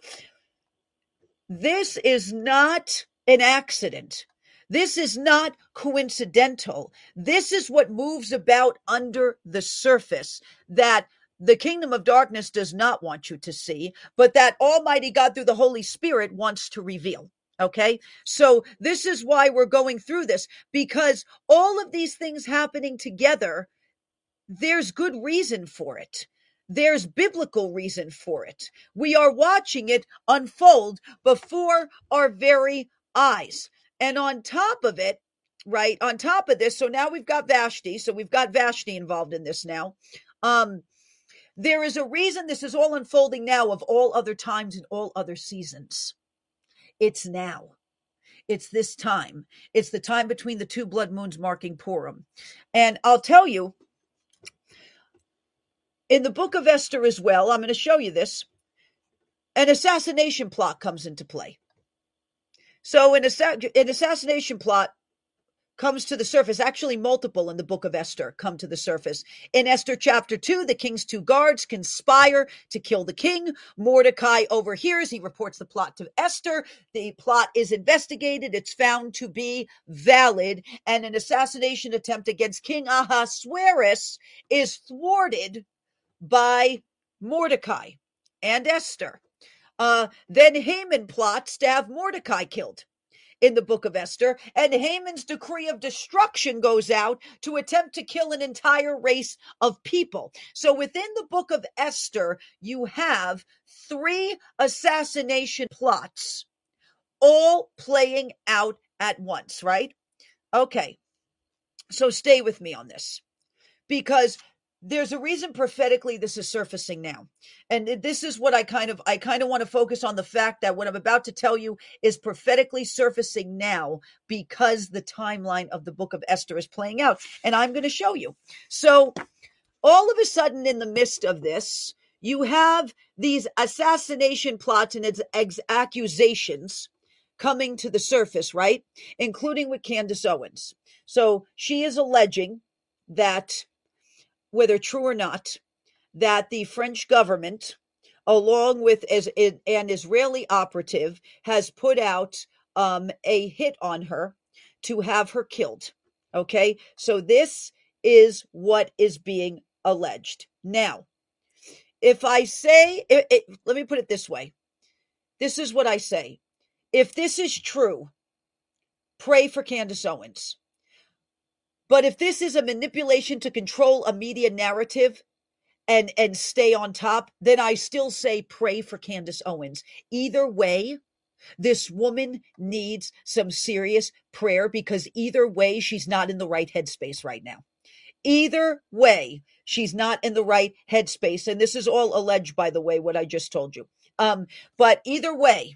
Speaker 1: this is not an accident. This is not coincidental. This is what moves about under the surface that the kingdom of darkness does not want you to see, but that Almighty God through the Holy Spirit wants to reveal. Okay? So this is why we're going through this, because all of these things happening together, there's good reason for it. There's biblical reason for it. We are watching it unfold before our very eyes. And on top of it, right, on top of this, so now we've got Vashti. So we've got Vashti involved in this now. Um, there is a reason this is all unfolding now of all other times and all other seasons. It's now. It's this time. It's the time between the two blood moons marking Purim. And I'll tell you, in the book of Esther as well, I'm going to show you this, an assassination plot comes into play. So an, an assassination plot comes to the surface. Actually, multiple in the book of Esther come to the surface. In Esther chapter two, the king's two guards conspire to kill the king. Mordecai overhears. He reports the plot to Esther. The plot is investigated. It's found to be valid. And an assassination attempt against King Ahasuerus is thwarted by Mordecai and Esther. Uh, then Haman plots to have Mordecai killed in the book of Esther, and Haman's decree of destruction goes out to attempt to kill an entire race of people. So within the book of Esther, you have three assassination plots all playing out at once, right? Okay, so stay with me on this, because there's a reason prophetically this is surfacing now. And this is what I kind of I kind of want to focus on, the fact that what I'm about to tell you is prophetically surfacing now because the timeline of the book of Esther is playing out, and I'm going to show you. So all of a sudden, in the midst of this, you have these assassination plots and its ex- accusations coming to the surface, right? Including with Candace Owens. So she is alleging that, whether true or not, that the French government, along with as an Israeli operative, has put out um, a hit on her to have her killed. Okay, so this is what is being alleged. Now, if I say, it, it, let me put it this way. This is what I say. If this is true, pray for Candace Owens. But if this is a manipulation to control a media narrative and and stay on top, then I still say pray for Candace Owens. Either way, this woman needs some serious prayer, because either way, she's not in the right headspace right now. Either way, she's not in the right headspace. And this is all alleged, by the way, what I just told you. Um, but either way,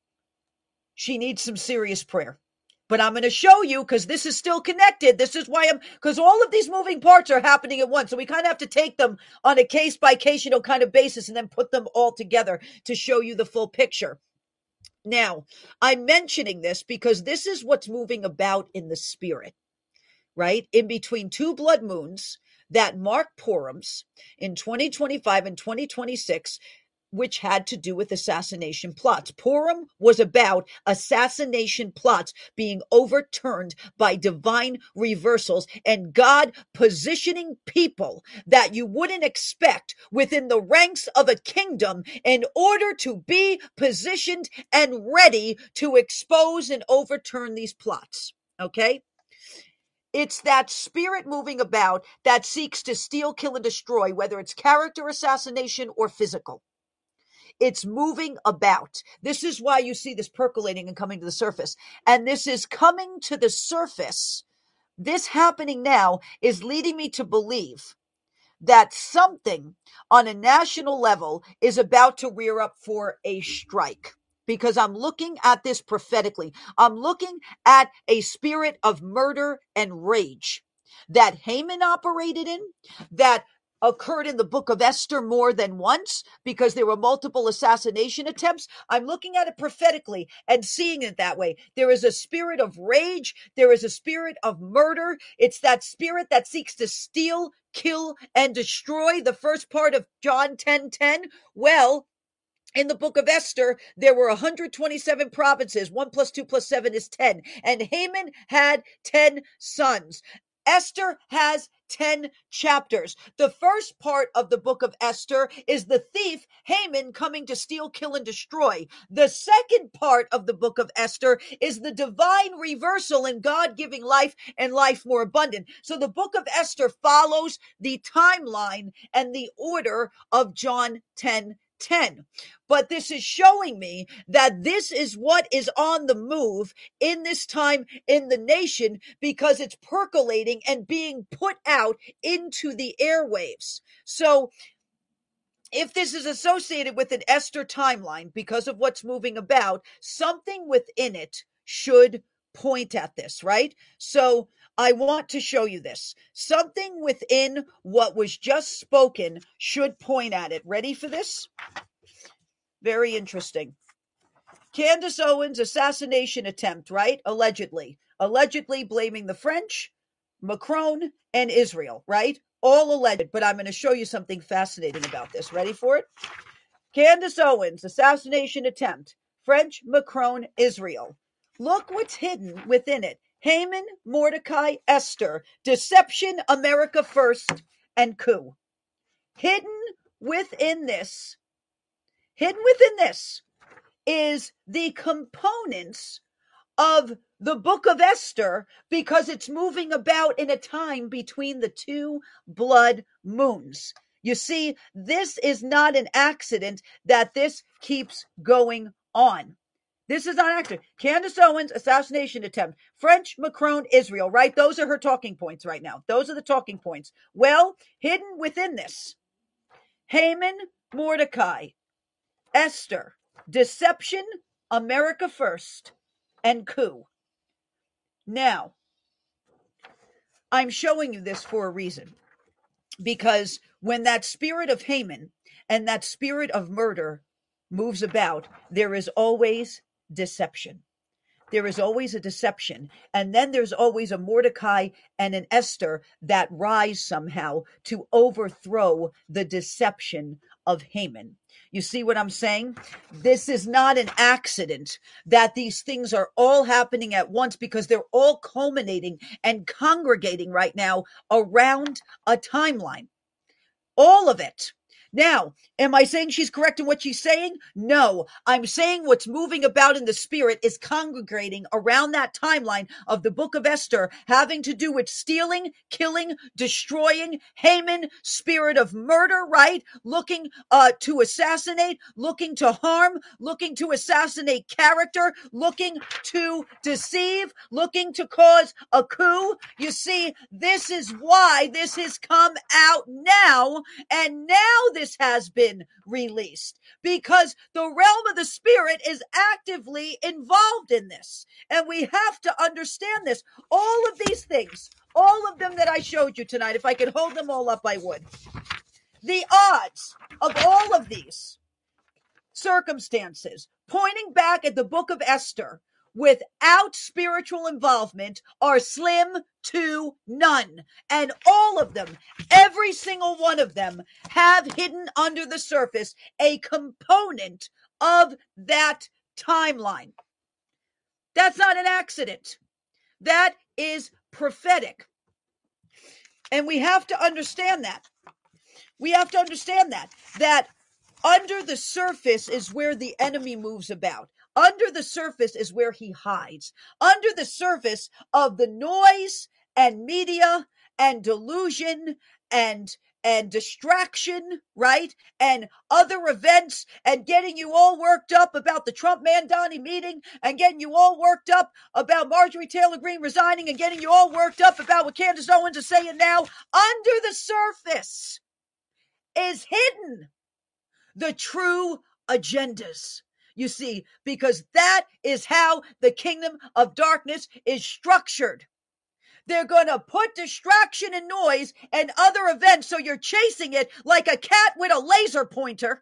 Speaker 1: she needs some serious prayer. But I'm going to show you, because this is still connected. This is why I'm, because all of these moving parts are happening at once. So we kind of have to take them on a case by case, you know, kind of basis, and then put them all together to show you the full picture. Now, I'm mentioning this because this is what's moving about in the spirit, right? In between two blood moons that mark Purims in twenty twenty-five and twenty twenty-six, which had to do with assassination plots. Purim was about assassination plots being overturned by divine reversals, and God positioning people that you wouldn't expect within the ranks of a kingdom in order to be positioned and ready to expose and overturn these plots. Okay? It's that spirit moving about that seeks to steal, kill, and destroy, whether it's character assassination or physical. It's moving about. This is why you see this percolating and coming to the surface. And this is coming to the surface. This happening now is leading me to believe that something on a national level is about to rear up for a strike. Because I'm looking at this prophetically. I'm looking at a spirit of murder and rage that Haman operated in, that occurred in the book of Esther more than once, because there were multiple assassination attempts. I'm looking at it prophetically and seeing it that way. There is a spirit of rage. There is a spirit of murder. It's that spirit that seeks to steal, kill, and destroy. The first part of John ten ten. Well, in the book of Esther, there were one hundred twenty-seven provinces. One plus two plus seven is ten. And Haman had ten sons. Esther has ten chapters. The first part of the book of Esther is the thief Haman coming to steal, kill, and destroy. The second part of the book of Esther is the divine reversal and God giving life and life more abundant. So the book of Esther follows the timeline and the order of John ten ten. But this is showing me that this is what is on the move in this time in the nation, because it's percolating and being put out into the airwaves. So if this is associated with an Esther timeline because of what's moving about, something within it should point at this, right? So I want to show you this. Something within what was just spoken should point at it. Ready for this? Very interesting. Candace Owens assassination attempt, right? Allegedly. Allegedly blaming the French, Macron, and Israel, right? All alleged, but I'm going to show you something fascinating about this. Ready for it? Candace Owens assassination attempt, French, Macron, Israel. Look what's hidden within it. Haman, Mordecai, Esther, deception, America first, and coup. Hidden within this, hidden within this is the components of the book of Esther, because it's moving about in a time between the two blood moons. You see, this is not an accident that this keeps going on. This is not accident. Candace Owens, assassination attempt. French, Macron, Israel, right? Those are her talking points right now. Those are the talking points. Well, hidden within this, Haman, Mordecai, Esther, deception, America first, and coup. Now, I'm showing you this for a reason. Because when that spirit of Haman and that spirit of murder moves about, there is always deception. There is always a deception. And then there's always a Mordecai and an Esther that rise somehow to overthrow the deception of Haman. You see what I'm saying? This is not an accident that these things are all happening at once, because they're all culminating and congregating right now around a timeline. All of it. Now, am I saying she's correct in what she's saying? No, I'm saying what's moving about in the spirit is congregating around that timeline of the book of Esther, having to do with stealing, killing, destroying, Haman, spirit of murder, right? Looking uh, to assassinate, looking to harm, looking to assassinate character, looking to deceive, looking to cause a coup. You see, this is why this has come out now, and now this has been released, because the realm of the spirit is actively involved in this. And we have to understand this. All of these things, all of them that I showed you tonight, if I could hold them all up, I would. The odds of all of these circumstances pointing back at the book of Esther without spiritual involvement are slim to none. And all of them, every single one of them, have hidden under the surface a component of that timeline. That's not an accident. That is prophetic. And we have to understand that. We have to understand that. That under the surface is where the enemy moves about. Under the surface is where he hides. Under the surface of the noise and media and delusion and and distraction, right? And other events, and getting you all worked up about the Trump Mandani meeting, and getting you all worked up about Marjorie Taylor Greene resigning, and getting you all worked up about what Candace Owens is saying now. Under the surface is hidden the true agendas. You see, because that is how the kingdom of darkness is structured. They're going to put distraction and noise and other events so you're chasing it like a cat with a laser pointer,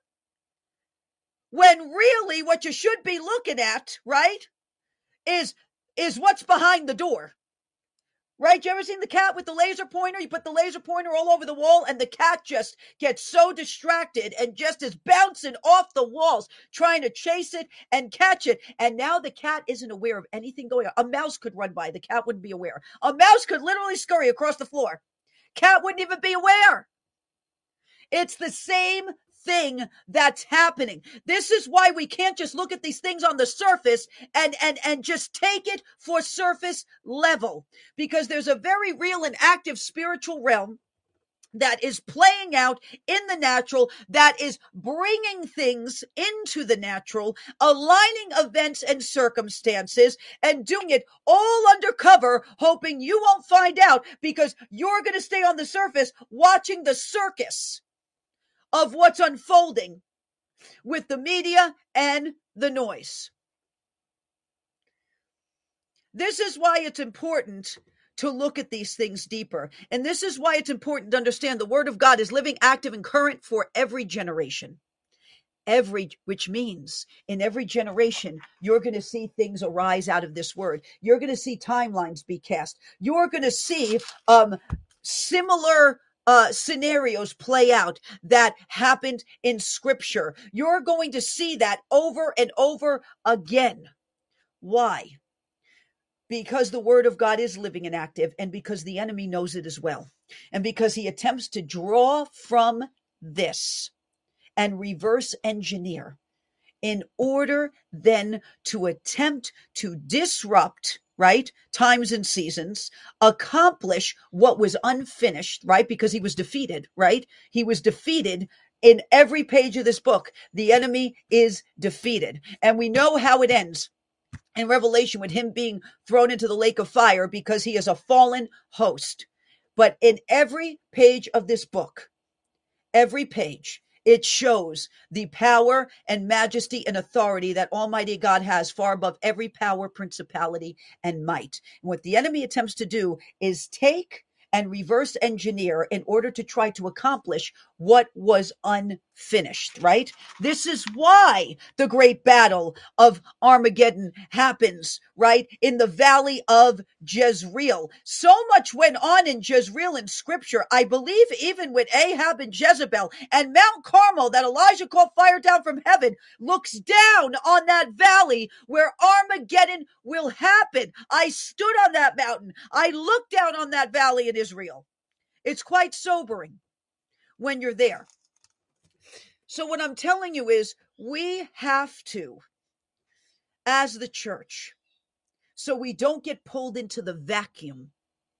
Speaker 1: when really what you should be looking at, right, is is what's behind the door. Right? You ever seen the cat with the laser pointer? You put the laser pointer all over the wall and the cat just gets so distracted and just is bouncing off the walls, trying to chase it and catch it. And now the cat isn't aware of anything going on. A mouse could run by. The cat wouldn't be aware. A mouse could literally scurry across the floor. Cat wouldn't even be aware. It's the same thing that's happening. This is why we can't just look at these things on the surface and and and just take it for surface level, because there's a very real and active spiritual realm that is playing out in the natural, that is bringing things into the natural, aligning events and circumstances, and doing it all undercover, hoping you won't find out, because you're going to stay on the surface watching the circus of what's unfolding with the media and the noise. This is why it's important to look at these things deeper. And this is why it's important to understand the word of God is living, active, and current for every generation. Every, which means in every generation, you're going to see things arise out of this word. You're going to see timelines be cast. You're going to see um, similar Uh, scenarios play out that happened in scripture. You're going to see that over and over again. Why? Because the word of God is living and active, and because the enemy knows it as well. And because he attempts to draw from this and reverse engineer in order then to attempt to disrupt, right, times and seasons, accomplish what was unfinished, right, because he was defeated, right? He was defeated in every page of this book. The enemy is defeated. And we know how it ends. in Revelation with him being thrown into the lake of fire because he is a fallen host. But in every page of this book, every page, it shows the power and majesty and authority that Almighty God has far above every power, principality, and might. And what the enemy attempts to do is take and reverse engineer in order to try to accomplish what was unfinished, right? This is why the great battle of Armageddon happens, right? In the valley of Jezreel. So much went on in Jezreel in scripture. I believe even with Ahab and Jezebel and Mount Carmel that Elijah called fire down from heaven looks down on that valley where Armageddon will happen. I stood on that mountain. I looked down on that valley in Israel. It's quite sobering when you're there. So what I'm telling you is we have to, as the church, so we don't get pulled into the vacuum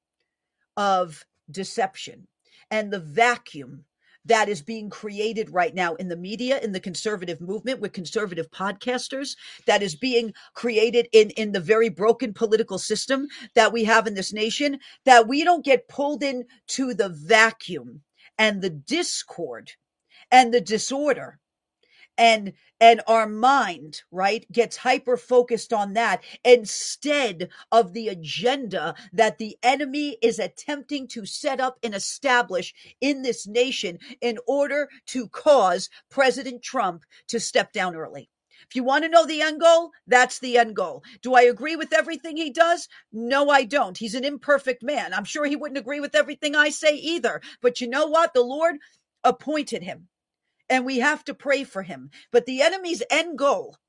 Speaker 1: of deception and the vacuum that is being created right now in the media, in the conservative movement with conservative podcasters, that is being created in, in the very broken political system that we have in this nation, that we don't get pulled into the vacuum and the discord and the disorder. And and our mind, right, gets hyper focused on that instead of the agenda that the enemy is attempting to set up and establish in this nation in order to cause President Trump to step down early. If you want to know the end goal, that's the end goal. Do I agree with everything he does? No, I don't. He's an imperfect man. I'm sure he wouldn't agree with everything I say either. But you know what? The Lord appointed him. And we have to pray for him. But the enemy's end goal,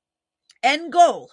Speaker 1: end goal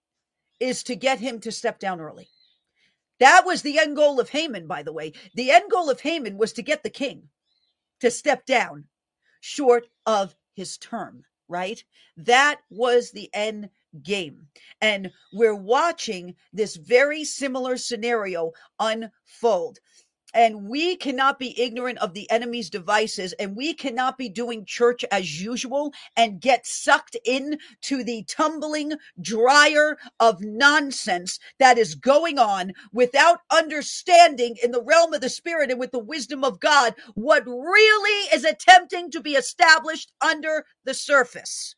Speaker 1: is to get him to step down early. That was the end goal of Haman, by the way. The end goal of Haman was to get the king to step down short of his term, right? That was the end game. And we're watching this very similar scenario unfold. And we cannot be ignorant of the enemy's devices, and we cannot be doing church as usual and get sucked into the tumbling dryer of nonsense that is going on without understanding in the realm of the spirit and with the wisdom of God what really is attempting to be established under the surface.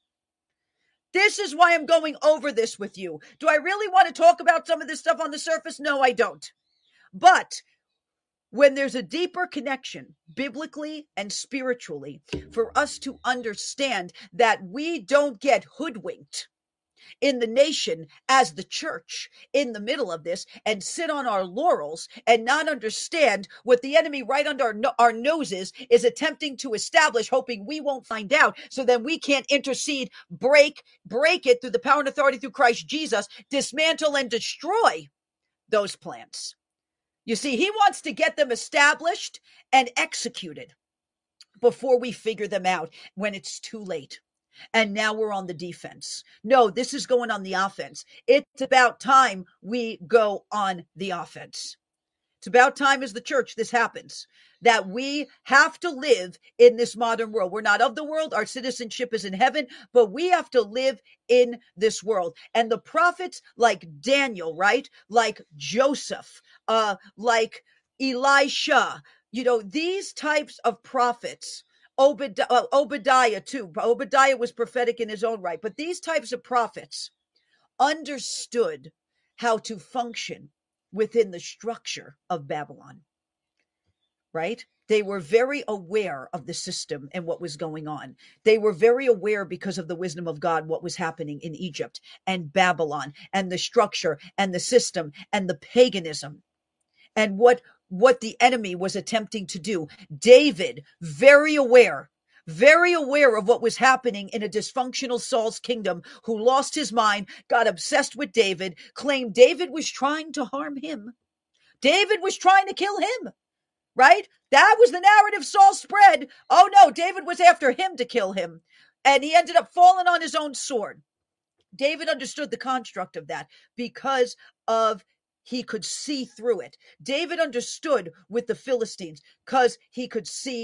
Speaker 1: This is why I'm going over this with you. Do I really want to talk about some of this stuff on the surface? No, I don't. But when there's a deeper connection, biblically and spiritually, for us to understand that we don't get hoodwinked in the nation as the church in the middle of this and sit on our laurels and not understand what the enemy right under our, no- our noses is attempting to establish, hoping we won't find out, so then we can't intercede, break, break it through the power and authority through Christ Jesus, dismantle and destroy those plans. You see, he wants to get them established and executed before we figure them out when it's too late. And now we're on the defense. No, this is going on the offense. It's about time we go on the offense. It's about time as the church this happens, that we have to live in this modern world. We're not of the world. Our citizenship is in heaven, but we have to live in this world. And the prophets like Daniel, right? Like Joseph, uh, like Elisha, you know, these types of prophets, Obadiah, uh, Obadiah too. Obadiah was prophetic in his own right, but these types of prophets understood how to function within the structure of Babylon, right? They were very aware of the system and what was going on. They were very aware, because of the wisdom of God, what was happening in Egypt and Babylon and the structure and the system and the paganism and what, what the enemy was attempting to do. David, very aware, very aware of what was happening in a dysfunctional Saul's kingdom, who lost his mind, got obsessed with David, claimed David was trying to harm him. David was trying to kill him, right? That was the narrative Saul spread. Oh no, David was after him to kill him. And he ended up falling on his own sword. David understood the construct of that because of he could see through it. David understood with the Philistines because he could see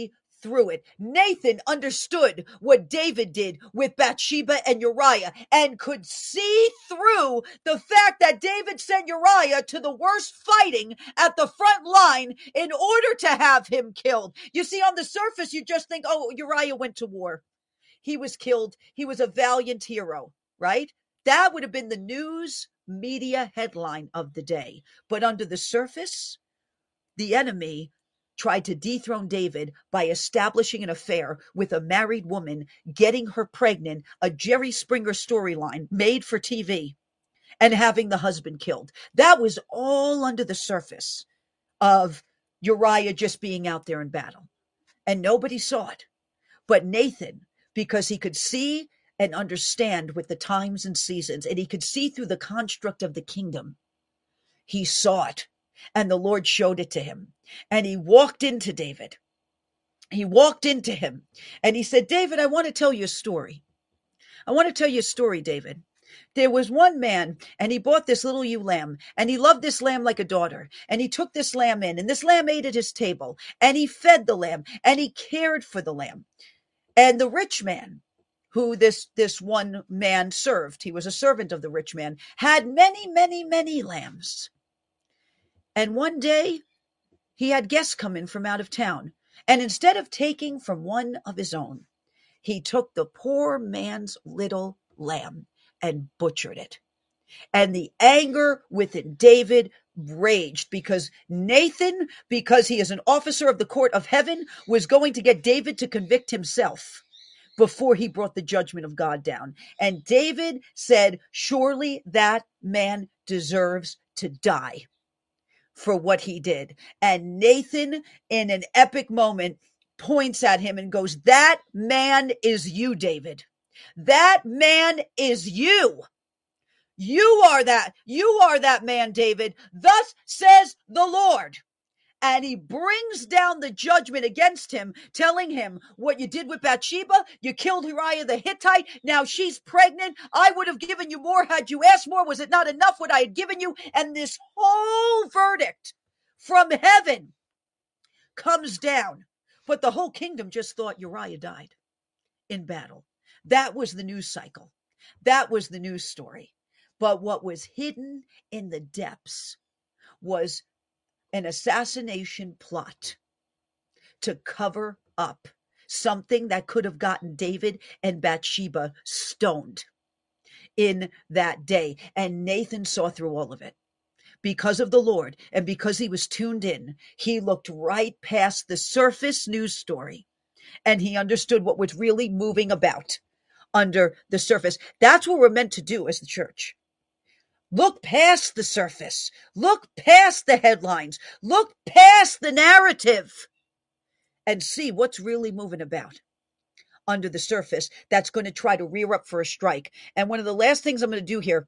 Speaker 1: through it. Nathan understood what David did with Bathsheba and Uriah and could see through the fact that David sent Uriah to the worst fighting at the front line in order to have him killed. You see, on the surface, you just think, oh, Uriah went to war. He was killed. He was a valiant hero, right? That would have been the news media headline of the day. But under the surface, the enemy tried to dethrone David by establishing an affair with a married woman, getting her pregnant, a Jerry Springer storyline made for T V, and having the husband killed. That was all under the surface of Uriah just being out there in battle. And nobody saw it. But Nathan, because he could see and understand with the times and seasons, and he could see through the construct of the kingdom, he saw it. And the Lord showed it to him. And he walked into David. He walked into him and he said, David, I want to tell you a story. I want to tell you a story, David. There was one man and he bought this little ewe lamb and he loved this lamb like a daughter. And he took this lamb in and this lamb ate at his table and he fed the lamb and he cared for the lamb. And the rich man who this, this one man served, he was a servant of the rich man, had many, many, many lambs. And one day he had guests come in from out of town. And instead of taking from one of his own, he took the poor man's little lamb and butchered it. And the anger within David raged because Nathan, because he is an officer of the court of heaven, was going to get David to convict himself before he brought the judgment of God down. And David said, surely that man deserves to die for what he did. And Nathan, in an epic moment, points at him and goes, that man is you, David. That man is you. You are that. You are that man, David. Thus says the Lord. And he brings down the judgment against him, telling him what you did with Bathsheba. You killed Uriah the Hittite. Now she's pregnant. I would have given you more had you asked more. Was it not enough what I had given you? And this whole verdict from heaven comes down. But the whole kingdom just thought Uriah died in battle. That was the news cycle. That was the news story. But what was hidden in the depths was an assassination plot to cover up something that could have gotten David and Bathsheba stoned in that day. And Nathan saw through all of it. Because of the Lord and because he was tuned in, he looked right past the surface news story and he understood what was really moving about under the surface. That's what we're meant to do as the church. Look past the surface. Look past the headlines. Look past the narrative and see what's really moving about under the surface that's going to try to rear up for a strike. And one of the last things I'm going to do here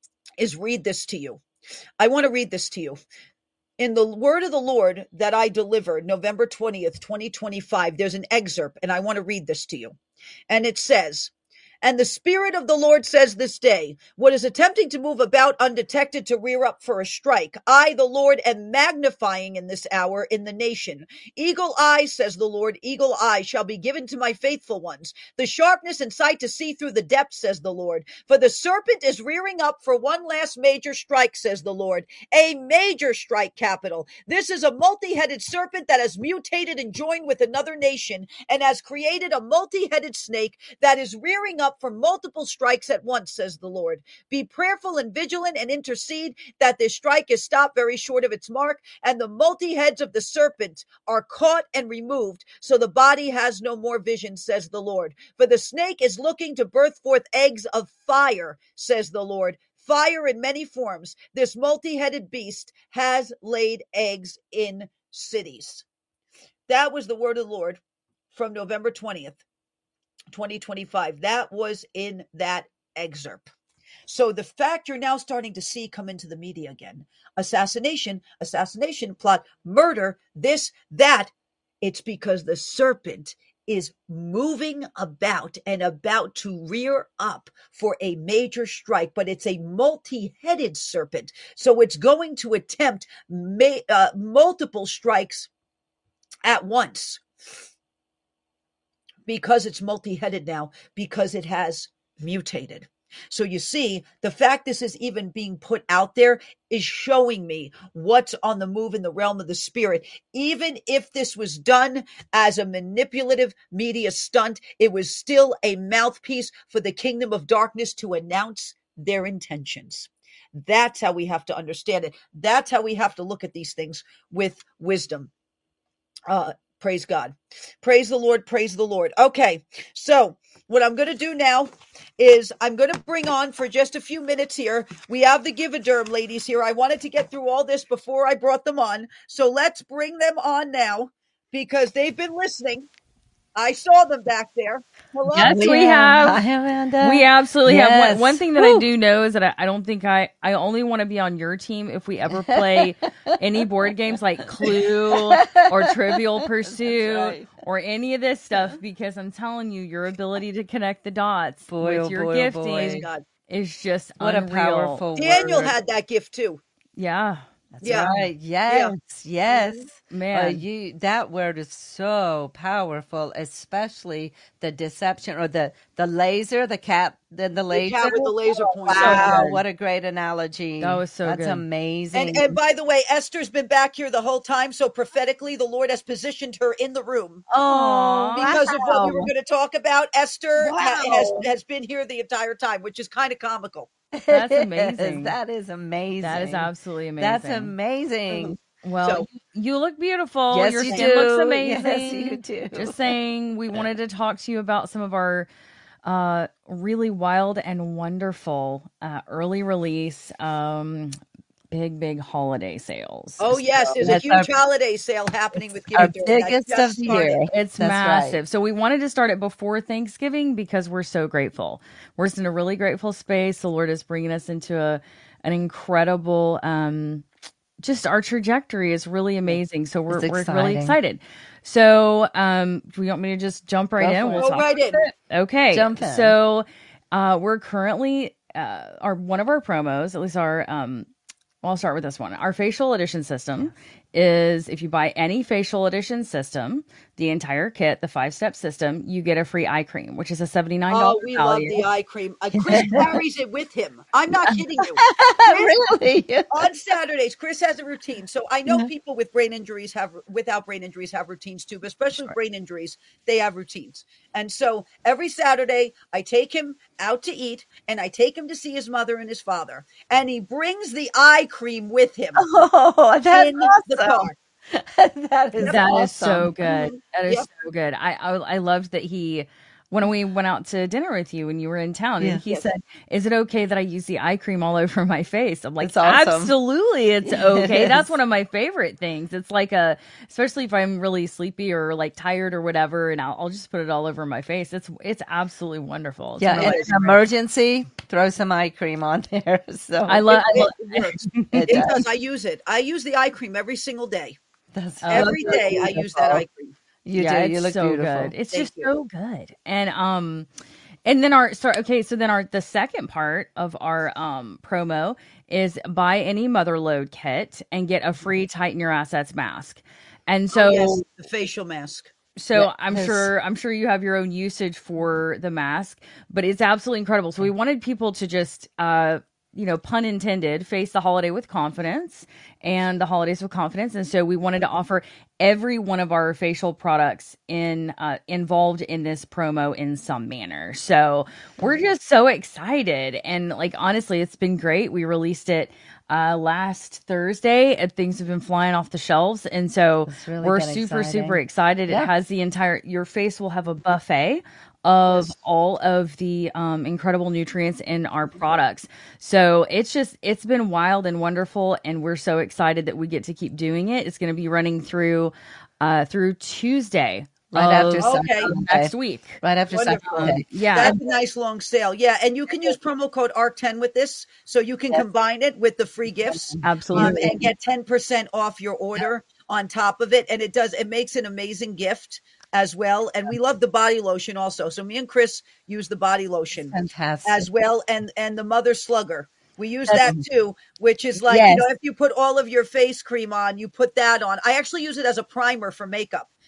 Speaker 1: is read this to you. I want to read this to you. In the word of the Lord that I delivered November twentieth, twenty twenty-five, there's an excerpt, and I want to read this to you. And it says, and the Spirit of the Lord says this day, what is attempting to move about undetected to rear up for a strike, I, the Lord, am magnifying in this hour in the nation. Eagle eye, says the Lord, eagle eye shall be given to my faithful ones. The sharpness and sight to see through the depths, says the Lord. For the serpent is rearing up for one last major strike, says the Lord. A major strike, capital. This is a multi-headed serpent that has mutated and joined with another nation and has created a multi-headed snake that is rearing up for multiple strikes at once, says the Lord. Be prayerful and vigilant and intercede that this strike is stopped very short of its mark and the multi-heads of the serpent are caught and removed so the body has no more vision, says the Lord. For the snake is looking to birth forth eggs of fire, says the Lord. Fire in many forms. This multi-headed beast has laid eggs in cities. That was the word of the Lord from November twentieth. twenty twenty-five. That was in that excerpt. So the fact you're now starting to see come into the media again, assassination, assassination plot, murder, this, that, it's because the serpent is moving about and about to rear up for a major strike, but it's a multi-headed serpent. So it's going to attempt ma- uh, multiple strikes at once. because it's multi-headed now, because it has mutated. So you see, the fact this is even being put out there is showing me what's on the move in the realm of the spirit. Even if this was done as a manipulative media stunt, it was still a mouthpiece for the kingdom of darkness to announce their intentions. That's how we have to understand it. That's how we have to look at these things with wisdom. Uh, praise God. Praise the Lord. Praise the Lord. Okay. So what I'm going to do now is I'm going to bring on for just a few minutes here. We have the Givaderm ladies here. I wanted to get through all this before I brought them on. So let's bring them on now because they've been listening. I saw them back there. Hello.
Speaker 2: Yes, we have.
Speaker 3: Hi, Amanda.
Speaker 2: We absolutely
Speaker 3: Yes.
Speaker 2: have. One, one thing that
Speaker 3: Woo.
Speaker 2: I do know is that I, I don't think I, I only want to be on your team if we ever play any board games like Clue or Trivial Pursuit right. or any of this stuff, because I'm telling you, your ability to connect the dots
Speaker 3: boy,
Speaker 2: with
Speaker 3: oh
Speaker 2: your
Speaker 3: boy,
Speaker 2: gifting
Speaker 3: oh
Speaker 2: is just
Speaker 3: what
Speaker 2: unreal.
Speaker 3: a powerful
Speaker 1: Daniel
Speaker 3: word.
Speaker 1: had that gift too.
Speaker 2: Yeah.
Speaker 3: That's
Speaker 1: yeah.
Speaker 3: right. Yes.
Speaker 1: Yeah.
Speaker 3: Yes.
Speaker 2: Man.
Speaker 3: Uh, you that word is so powerful, especially the deception or the the laser, the cat, then the laser.
Speaker 1: The cat with the laser point.
Speaker 3: Wow,
Speaker 2: So
Speaker 3: what a great analogy.
Speaker 2: That was so
Speaker 3: That's
Speaker 2: good.
Speaker 3: amazing.
Speaker 1: And and by the way, Esther's been back here the whole time, so prophetically the Lord has positioned her in the room.
Speaker 3: Oh,
Speaker 1: because
Speaker 3: wow.
Speaker 1: of what we were going to talk about. Esther
Speaker 3: Wow.
Speaker 1: ha- has has been here the entire time, which is kind of comical.
Speaker 2: That's amazing.
Speaker 3: That is amazing.
Speaker 2: That is absolutely amazing.
Speaker 3: That's amazing.
Speaker 2: Well,
Speaker 1: So-
Speaker 2: you, you look beautiful.
Speaker 3: Yes,
Speaker 2: Your
Speaker 3: you
Speaker 2: skin
Speaker 3: do.
Speaker 2: looks amazing.
Speaker 3: Yes, you do.
Speaker 2: Just saying, we wanted to talk to you about some of our uh, really wild and wonderful uh, early release um, big, big holiday sales.
Speaker 1: Oh yes, there's a
Speaker 3: That's
Speaker 1: huge
Speaker 3: our-
Speaker 1: holiday sale happening with
Speaker 3: Our
Speaker 1: Givaderm. That
Speaker 3: biggest
Speaker 1: just
Speaker 3: of the
Speaker 1: started.
Speaker 3: year.
Speaker 2: It's
Speaker 3: That's
Speaker 2: massive.
Speaker 3: right.
Speaker 2: So we wanted to start it before Thanksgiving because we're so grateful. We're just in a really grateful space. The Lord is bringing us into a an incredible, um, just our trajectory is really amazing. So we're
Speaker 3: It's
Speaker 2: we're really
Speaker 3: exciting.
Speaker 2: excited. So um, do you want me to just jump right
Speaker 3: Go
Speaker 2: in?
Speaker 3: for
Speaker 2: We'll
Speaker 3: it.
Speaker 1: Go
Speaker 2: talk.
Speaker 1: right in.
Speaker 2: Okay.
Speaker 3: Jump in.
Speaker 2: So uh, we're currently uh, our one of our promos, at least our um, well, I'll start with this one. Our facial edition system is if you buy any facial edition system, the entire kit, the five step system, you get a free eye cream, which is a seventy-nine dollars
Speaker 1: Oh, we
Speaker 2: value.
Speaker 1: love the eye cream. Uh, Chris carries it with him. I'm not kidding you. Chris,
Speaker 3: Really?
Speaker 1: on Saturdays, Chris has a routine. So I know people with brain injuries have, without brain injuries, have routines too, but especially with brain injuries, they have routines. And so every Saturday, I take him out to eat and I take him to see his mother and his father. And he brings the eye cream with him
Speaker 3: Oh, that's
Speaker 1: in the
Speaker 3: awesome.
Speaker 1: car.
Speaker 3: That is
Speaker 2: That
Speaker 3: awesome.
Speaker 2: is so good.
Speaker 1: Mhm.
Speaker 2: That is
Speaker 1: Yep.
Speaker 2: so good. I, I I loved that he when we went out to dinner with you when you were in town
Speaker 3: Yeah.
Speaker 2: and he
Speaker 1: Yes.
Speaker 2: said, "Is it okay that I use the eye cream all over my face?" I'm like,
Speaker 3: It's awesome.
Speaker 2: "Absolutely, it's okay."
Speaker 3: Yes.
Speaker 2: That's one of my favorite things. It's like a, especially if I'm really sleepy or like tired or whatever, and I'll, I'll just put it all over my face. It's it's absolutely wonderful. It's
Speaker 3: Yeah,
Speaker 2: one of
Speaker 3: in
Speaker 2: my
Speaker 3: an
Speaker 2: favorite-
Speaker 3: emergency, throw some eye cream on there. So
Speaker 2: I love. I
Speaker 1: It,
Speaker 2: love
Speaker 1: it works.
Speaker 3: it
Speaker 1: It
Speaker 3: does.
Speaker 1: does. I use it. I use the eye cream every single day.
Speaker 3: That's
Speaker 2: Oh,
Speaker 1: Every
Speaker 3: so
Speaker 1: day I use that
Speaker 3: beautiful.
Speaker 1: eye cream.
Speaker 3: You
Speaker 2: yeah,
Speaker 3: do. You
Speaker 2: it's
Speaker 3: look
Speaker 2: so
Speaker 3: beautiful.
Speaker 2: good. It's
Speaker 1: Thank
Speaker 2: just
Speaker 1: you.
Speaker 2: so good. And um and then our sorry, okay, so then our the second part of our um promo is buy any motherload kit and get a free Tighten Your Assets mask. And so
Speaker 1: Oh, yes, the facial mask.
Speaker 2: so
Speaker 3: Yeah,
Speaker 2: I'm
Speaker 3: yes.
Speaker 2: sure I'm sure you have your own usage for the mask, but it's absolutely incredible. So we wanted people to just uh you know, pun intended, face the holiday with confidence and the holidays with confidence. And so we wanted to offer every one of our facial products in uh, involved in this promo in some manner. So we're just so excited. And like, honestly, it's been great. We released it uh, last Thursday and things have been flying off the shelves. And so
Speaker 3: It's really
Speaker 2: we're
Speaker 3: been
Speaker 2: super,
Speaker 3: exciting.
Speaker 2: super excited.
Speaker 3: Yeah.
Speaker 2: It has the entire, your face will have a buffet of
Speaker 1: Yes.
Speaker 2: all of the um, incredible nutrients in our products. So it's just, it's been wild and wonderful. And we're so excited that we get to keep doing it. It's going to be running through, uh, through Tuesday.
Speaker 3: Right after
Speaker 2: of
Speaker 1: Okay.
Speaker 3: Sunday.
Speaker 2: next week.
Speaker 3: Right after
Speaker 1: Wonderful.
Speaker 3: Sunday.
Speaker 2: Yeah.
Speaker 1: That's a nice long sale. Yeah, and you can use promo code A R C ten with this, so you can combine it with the free gifts um,
Speaker 2: Absolutely.
Speaker 1: and get ten percent off your order on top of it. And it does, it makes an amazing gift as well. And we love the body lotion also. So me and Chris use the body lotion
Speaker 3: Fantastic.
Speaker 1: as well, and and the Mother Slugger. We use that too, which is like,
Speaker 3: Yes.
Speaker 1: you know, if you put all of your face cream on, you put that on. I actually use it as a primer for makeup.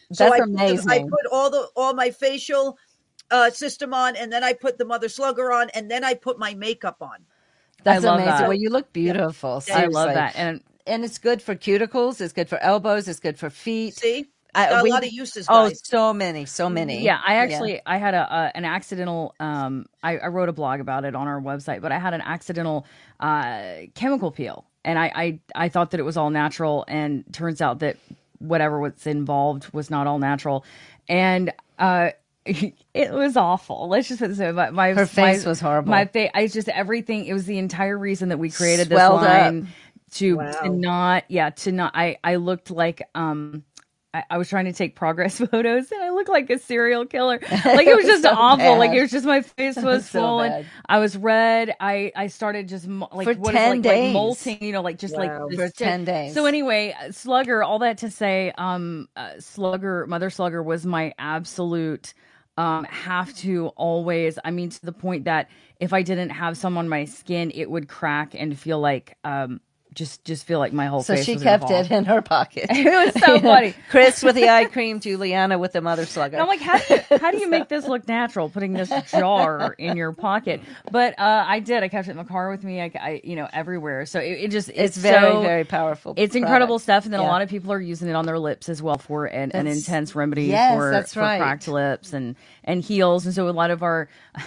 Speaker 1: So
Speaker 3: That's
Speaker 1: I put the, I
Speaker 3: amazing.
Speaker 1: put all the all my facial uh, system on, and then I put the Mother Slugger on, and then I put my makeup on.
Speaker 3: That's
Speaker 2: I love
Speaker 3: amazing.
Speaker 2: that.
Speaker 3: Well, you look
Speaker 1: Yeah.
Speaker 3: beautiful.
Speaker 1: Thank
Speaker 2: I
Speaker 1: you.
Speaker 2: love
Speaker 3: Seriously.
Speaker 2: that. And
Speaker 3: And it's good for cuticles. It's good for elbows. It's good for feet.
Speaker 1: See, it's
Speaker 3: I,
Speaker 1: got a
Speaker 3: we,
Speaker 1: lot of uses,
Speaker 3: oh,
Speaker 1: guys.
Speaker 3: so many, so many.
Speaker 2: yeah, I
Speaker 3: Yeah.
Speaker 2: actually I had a, a an accidental um I, I wrote a blog about it on our website, but I had an accidental uh chemical peel, and I I, I thought that it was all natural, and turns out that whatever was involved was not all natural. And uh it was awful. Let's just put this way. My, my
Speaker 3: Her face
Speaker 2: my,
Speaker 3: was horrible.
Speaker 2: My face, I just everything. It was the entire reason that we created
Speaker 3: Swelled
Speaker 2: this line
Speaker 3: up.
Speaker 2: to
Speaker 1: Wow.
Speaker 2: to not, yeah, to not. I I looked like um. I, I was trying to take progress photos, and I looked like a serial killer. Like it was just
Speaker 3: so
Speaker 2: awful. Like
Speaker 3: bad.
Speaker 2: it was just my face
Speaker 3: It
Speaker 2: was
Speaker 3: was so
Speaker 2: swollen.
Speaker 3: bad.
Speaker 2: I was red. I I started just mo- like
Speaker 3: For
Speaker 2: what is it,
Speaker 3: ten
Speaker 2: like,
Speaker 3: days.
Speaker 2: like molting, you know, like just
Speaker 1: Wow.
Speaker 2: like
Speaker 3: For
Speaker 2: this-
Speaker 3: ten days.
Speaker 2: So anyway, Slugger. All that to say, um, uh, Slugger, Mother Slugger was my absolute. Um, have to always. I mean, to the point that if I didn't have some on my skin, it would crack and feel like um. Just, just feel like my whole
Speaker 3: So
Speaker 2: face.
Speaker 3: she
Speaker 2: was gonna
Speaker 3: kept
Speaker 2: fall.
Speaker 3: it in her pocket.
Speaker 2: It was so funny.
Speaker 3: Chris with the eye cream, Juliana with the Mother Slugger.
Speaker 2: And I'm like, how do you how do you make this look natural? Putting this jar in your pocket, but uh, I did. I kept it in the car with me. I, I you know, everywhere. So it, it just it's,
Speaker 3: it's very,
Speaker 2: so,
Speaker 3: very powerful.
Speaker 2: It's incredible
Speaker 3: product.
Speaker 2: stuff. And then
Speaker 3: Yeah.
Speaker 2: a lot of people are using it on their lips as well for an, an
Speaker 3: That's-
Speaker 2: intense remedy
Speaker 3: yes,
Speaker 2: for,
Speaker 3: that's
Speaker 2: for
Speaker 3: right.
Speaker 2: cracked lips and and heels. And so a lot of our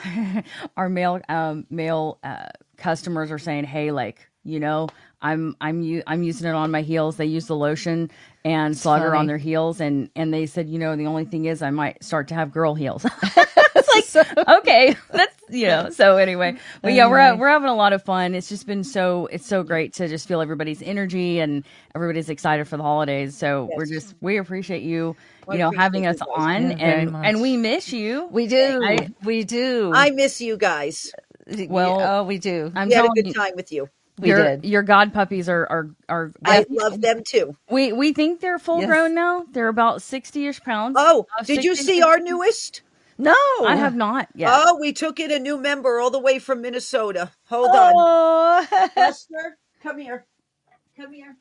Speaker 2: our male um, male uh, customers are saying, hey, like, you know, I'm I'm u- I'm using it on my heels. They use the lotion and Slugger
Speaker 3: funny.
Speaker 2: on their heels, and and they said, you know, the only thing is I might start to have girl heels. It's like, okay, that's, you know. So anyway, but yeah, we're we're having a lot of fun. It's just been so it's so great to just feel everybody's energy, and everybody's excited for the holidays. So we're just we appreciate you,
Speaker 1: I
Speaker 2: you know, having us
Speaker 1: appreciate you
Speaker 2: on,
Speaker 3: Yeah, very
Speaker 2: and
Speaker 3: much.
Speaker 2: and we miss you.
Speaker 3: We do.
Speaker 2: I-
Speaker 3: we do.
Speaker 1: I miss you guys.
Speaker 2: Well,
Speaker 3: oh, we do.
Speaker 2: I'm
Speaker 1: We had a
Speaker 2: telling
Speaker 1: good
Speaker 2: you,
Speaker 1: time with you.
Speaker 3: We
Speaker 2: your
Speaker 3: did.
Speaker 2: your god puppies are are are.
Speaker 1: I love them too.
Speaker 2: We we think they're full
Speaker 3: Yes.
Speaker 2: grown now. They're about sixty ish pounds.
Speaker 1: Oh,
Speaker 2: Uh,
Speaker 1: did you
Speaker 2: sixty
Speaker 1: see our newest?
Speaker 3: No.
Speaker 2: I have not yet.
Speaker 1: Oh, we took in a new member all the way from Minnesota. Hold on.
Speaker 3: Oh.
Speaker 1: Buster, come here. Come here.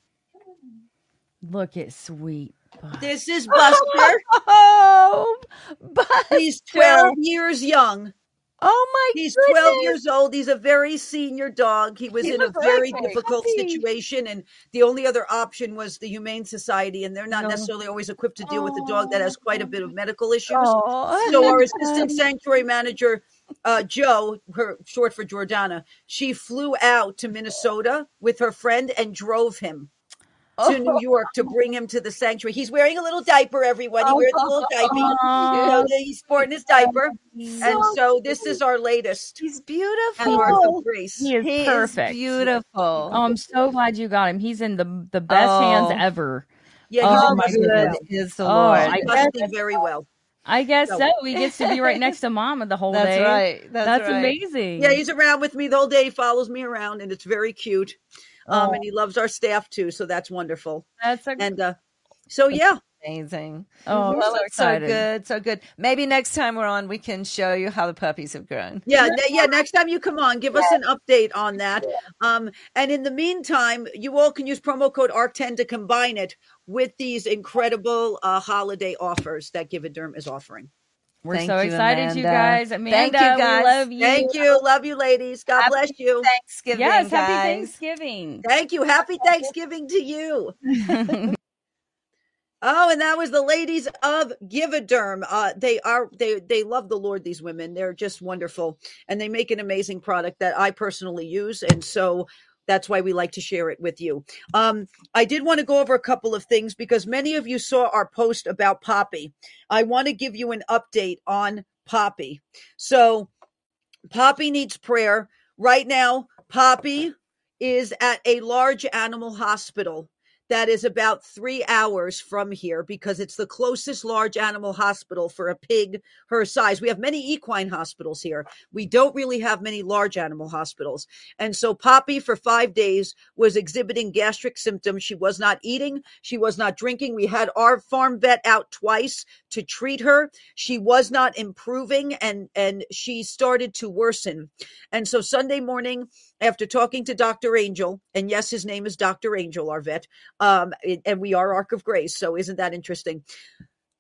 Speaker 2: Look at sweet.
Speaker 1: This is Buster.
Speaker 3: oh. Buster.
Speaker 1: He's twelve years young.
Speaker 3: Oh my
Speaker 1: He's
Speaker 3: goodness.
Speaker 1: twelve years old. He's a very senior dog. He was
Speaker 3: He's
Speaker 1: in
Speaker 3: a
Speaker 1: a very
Speaker 3: very
Speaker 1: difficult
Speaker 3: puppy.
Speaker 1: situation, and the only other option was the Humane Society, and they're not
Speaker 2: No.
Speaker 1: necessarily always equipped to deal with a dog that has quite a bit of medical issues.
Speaker 3: Oh.
Speaker 1: So our assistant sanctuary manager, uh, Joe, her short for Jordana, she flew out to Minnesota with her friend and drove him to New York to bring him to the sanctuary. He's wearing a little diaper, everyone. He wears a little diaper. You know, he's sporting his diaper. And so this is our latest.
Speaker 3: He's
Speaker 1: And
Speaker 3: beautiful.
Speaker 1: Ark of Grace.
Speaker 2: He is
Speaker 3: He
Speaker 2: perfect.
Speaker 3: is beautiful.
Speaker 2: Oh, I'm so glad you got him. He's in the the best
Speaker 3: Oh.
Speaker 2: hands ever.
Speaker 1: Yeah, he's
Speaker 2: Oh,
Speaker 1: in
Speaker 2: my
Speaker 1: my good
Speaker 3: Good
Speaker 1: now.
Speaker 3: is the
Speaker 2: Oh,
Speaker 3: Lord.
Speaker 2: I
Speaker 1: He must be very well.
Speaker 2: I guess
Speaker 1: So-
Speaker 2: so. He gets to be right next to Mama the whole
Speaker 3: That's
Speaker 2: day.
Speaker 3: right. That's,
Speaker 2: That's
Speaker 3: right.
Speaker 2: amazing.
Speaker 1: Yeah, he's around with me the whole day. He follows me around, and it's very cute. Um,
Speaker 2: Oh.
Speaker 1: and he loves our staff too, so that's wonderful.
Speaker 2: That's a,
Speaker 1: And uh, so yeah,
Speaker 3: Amazing.
Speaker 2: oh, I'm
Speaker 3: Well,
Speaker 2: so
Speaker 3: it's so
Speaker 2: excited.
Speaker 3: good, so good. Maybe next time we're on, we can show you how the puppies have grown.
Speaker 1: yeah, ne- yeah. Next time you come on, give us an update on that. Um, and in the meantime, you all can use promo code A R C ten to combine it with these incredible uh, holiday offers that Gividerm is offering.
Speaker 2: We're
Speaker 3: Thank
Speaker 2: so
Speaker 3: you,
Speaker 2: excited, you
Speaker 3: Amanda.
Speaker 2: guys. Amanda,
Speaker 3: Thank you, guys.
Speaker 2: we love you.
Speaker 1: Thank you, love you, ladies. God
Speaker 3: Happy
Speaker 1: bless you.
Speaker 3: Thanksgiving,
Speaker 2: Yes,
Speaker 3: guys.
Speaker 2: happy Thanksgiving.
Speaker 1: Thank you. Happy Thanksgiving to you. Oh, and that was the ladies of Gividerm. Uh, they are they they love the Lord. These women, they're just wonderful, and they make an amazing product that I personally use, and so that's why we like to share it with you. Um, I did want to go over a couple of things because many of you saw our post about Poppy. I want to give you an update on Poppy. So, Poppy needs prayer right now. Poppy is at a large animal hospital that is about three hours from here because it's the closest large animal hospital for a pig her size. We have many equine hospitals here. We don't really have many large animal hospitals. And so Poppy for five days was exhibiting gastric symptoms. She was not eating. She was not drinking. We had our farm vet out twice to treat her. She was not improving and, and she started to worsen. And so Sunday morning, after talking to Doctor Angel, and yes, his name is Doctor Angel, our vet, um, and we are Ark of Grace, so isn't that interesting?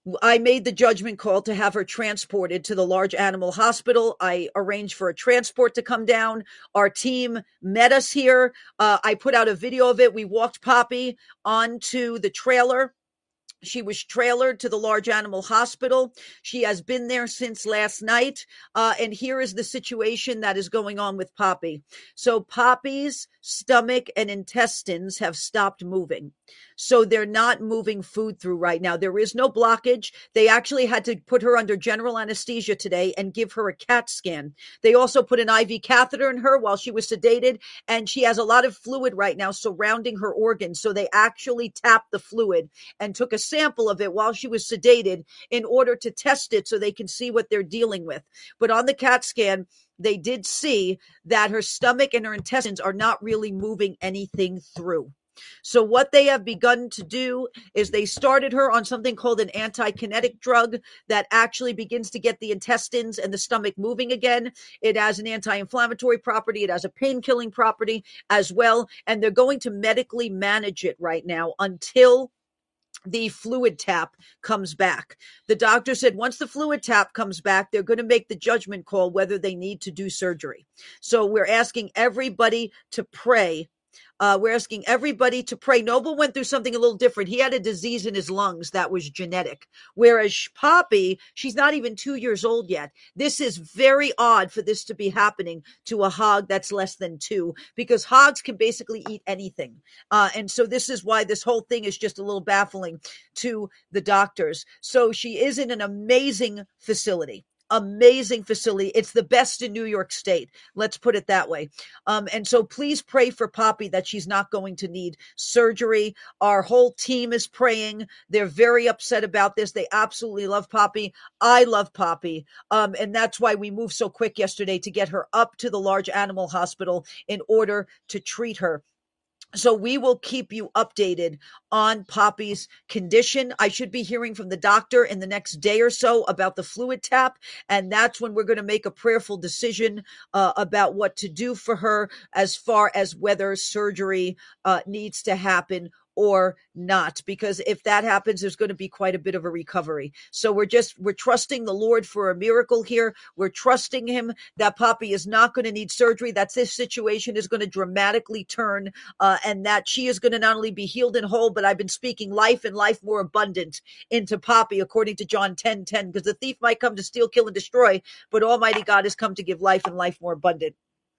Speaker 1: I made the judgment call to have her transported to the large animal hospital. I arranged for a transport to come down. Our team met us here. Uh, I put out a video of it. We walked Poppy onto the trailer. She was trailered to the large animal hospital. She has been there since last night. Uh, and here is the situation that is going on with Poppy. So Poppy's stomach and intestines have stopped moving. So they're not moving food through right now. There is no blockage. They actually had to put her under general anesthesia today and give her a CAT scan. They also put an I V catheter in her while she was sedated, and she has a lot of fluid right now surrounding her organs. So they actually tapped the fluid and took a sample of it while she was sedated in order to test it so they can see what they're dealing with. But on the CAT scan, they did see that her stomach and her intestines are not really moving anything through. So what they have begun to do is they started her on something called an anti-kinetic drug that actually begins to get the intestines and the stomach moving again. It has an anti-inflammatory property. It has a pain-killing property as well. And they're going to medically manage it right now until the fluid tap comes back. The doctor said once the fluid tap comes back, they're going to make the judgment call whether they need to do surgery. So we're asking everybody to pray. Uh, we're asking everybody to pray. Noble went through something a little different. He had a disease in his lungs that was genetic, whereas Poppy, she's not even two years old yet. This is very odd for this to be happening to a hog that's less than two, because hogs can basically eat anything. Uh, and so this is why this whole thing is just a little baffling to the doctors. So she is in an amazing facility. Amazing facility. It's the best in New York State. Let's put it that way. Um, and so please pray for Poppy that she's not going to need surgery. Our whole team is praying. They're very upset about this. They absolutely love Poppy. I love Poppy. Um, and that's why we moved so quick yesterday to get her up to the large animal hospital in order to treat her. So we will keep you updated on Poppy's condition. I should be hearing from the doctor in the next day or so about the fluid tap, and that's when we're going to make a prayerful decision uh, about what to do for her as far as whether surgery uh, needs to happen or not, because if that happens, there's going to be quite a bit of a recovery. So we're just, we're trusting the Lord for a miracle here. We're trusting him that Poppy is not going to need surgery, that this situation is going to dramatically turn, uh, and that she is going to not only be healed and whole, but I've been speaking life and life more abundant into Poppy, according to John ten ten, because the thief might come to steal, kill, and destroy, but Almighty God has come to give life and life more abundant.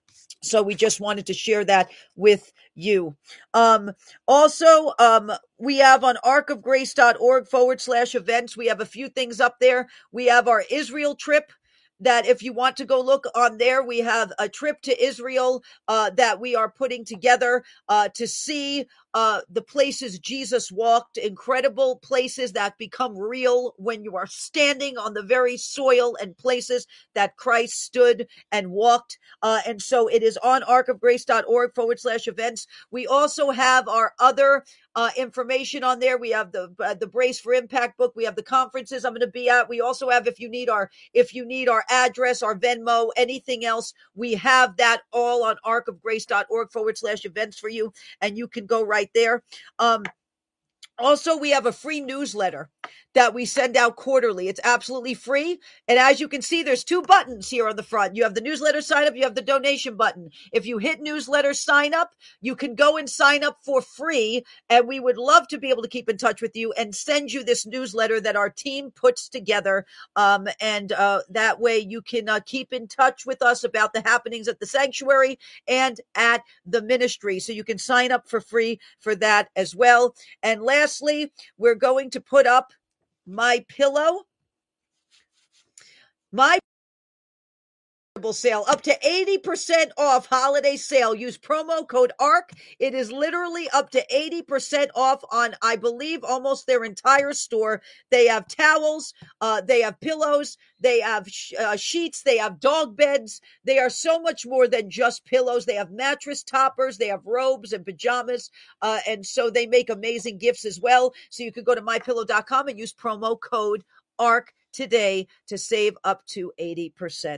Speaker 1: So we just wanted to share that with you. Um, also, um, we have on arcofgrace.org forward slash events. We have a few things up there. We have our Israel trip that if you want to go look on there, we have a trip to Israel uh, that we are putting together uh, to see uh, the places Jesus walked, incredible places that become real when you are standing on the very soil and places that Christ stood and walked. Uh, and so it is on arcofgrace.org forward slash events. We also have our other uh, information on there. We have the uh, the Brace for Impact book. We have the conferences I'm going to be at. We also have, if you need our if you need our address, our Venmo, anything else, we have that all on arcofgrace.org forward slash events for you, and you can go right there. Um, also, we have a free newsletter that we send out quarterly. It's absolutely free. And as you can see, there's two buttons here on the front. You have the newsletter sign up, you have the donation button. If you hit newsletter sign up, you can go and sign up for free. And we would love to be able to keep in touch with you and send you this newsletter that our team puts together. Um, and uh, that way you can uh, keep in touch with us about the happenings at the sanctuary and at the ministry. So you can sign up for free for that as well. And lastly, we're going to put up My Pillow, my sale up to eighty percent off holiday sale. Use promo code A R C. It is literally up to eighty percent off on, I believe, almost their entire store. They have towels, uh, they have pillows, they have sh- uh, sheets, they have dog beds. They are so much more than just pillows. They have mattress toppers, they have robes and pajamas, uh, and so they make amazing gifts as well. So you could go to my pillow dot com and use promo code A R C today to save up to eighty percent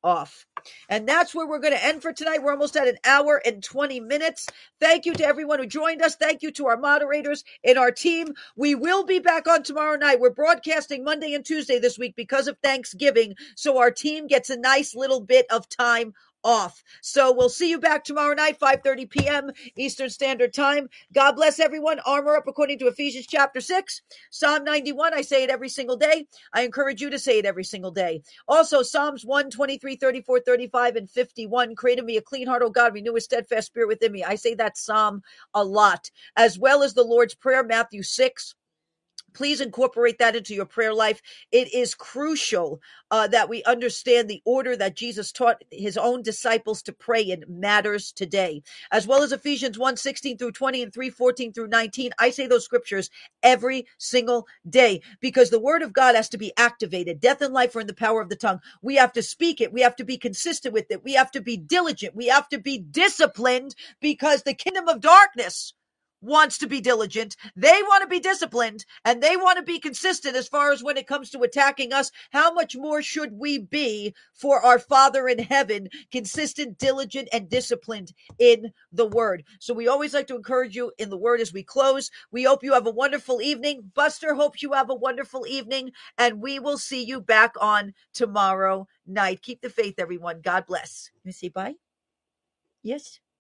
Speaker 1: off. And that's where we're going to end for tonight. We're almost at an hour and twenty minutes. Thank you to everyone who joined us. Thank you to our moderators and our team. We will be back on tomorrow night. We're broadcasting Monday and Tuesday this week because of Thanksgiving, so our team gets a nice little bit of time off. So we'll see you back tomorrow night, five thirty p.m. Eastern Standard Time. God bless everyone. Armor up according to Ephesians chapter six. Psalm ninety-one, I say it every single day. I encourage you to say it every single day. Also, Psalms one, twenty-three, thirty-four, thirty-five, and fifty-one. Create in me a clean heart, O God, renew a steadfast spirit within me. I say that Psalm a lot, as well as the Lord's Prayer, Matthew six. Please incorporate that into your prayer life. It is crucial uh, that we understand the order that Jesus taught his own disciples to pray in matters today, as well as Ephesians one, sixteen through twenty and three, fourteen through nineteen. I say those scriptures every single day because the word of God has to be activated. Death and life are in the power of the tongue. We have to speak it. We have to be consistent with it. We have to be diligent. We have to be disciplined because the kingdom of darkness wants to be diligent. They want to be disciplined and they want to be consistent as far as when it comes to attacking us. How much more should we be for our Father in heaven, consistent, diligent, and disciplined in the word? So we always like to encourage you in the word as we close. We hope you have a wonderful evening. Buster hopes you have a wonderful evening, and we will see you back on tomorrow night. Keep the faith, everyone. God bless. Let me see. Bye. Yes.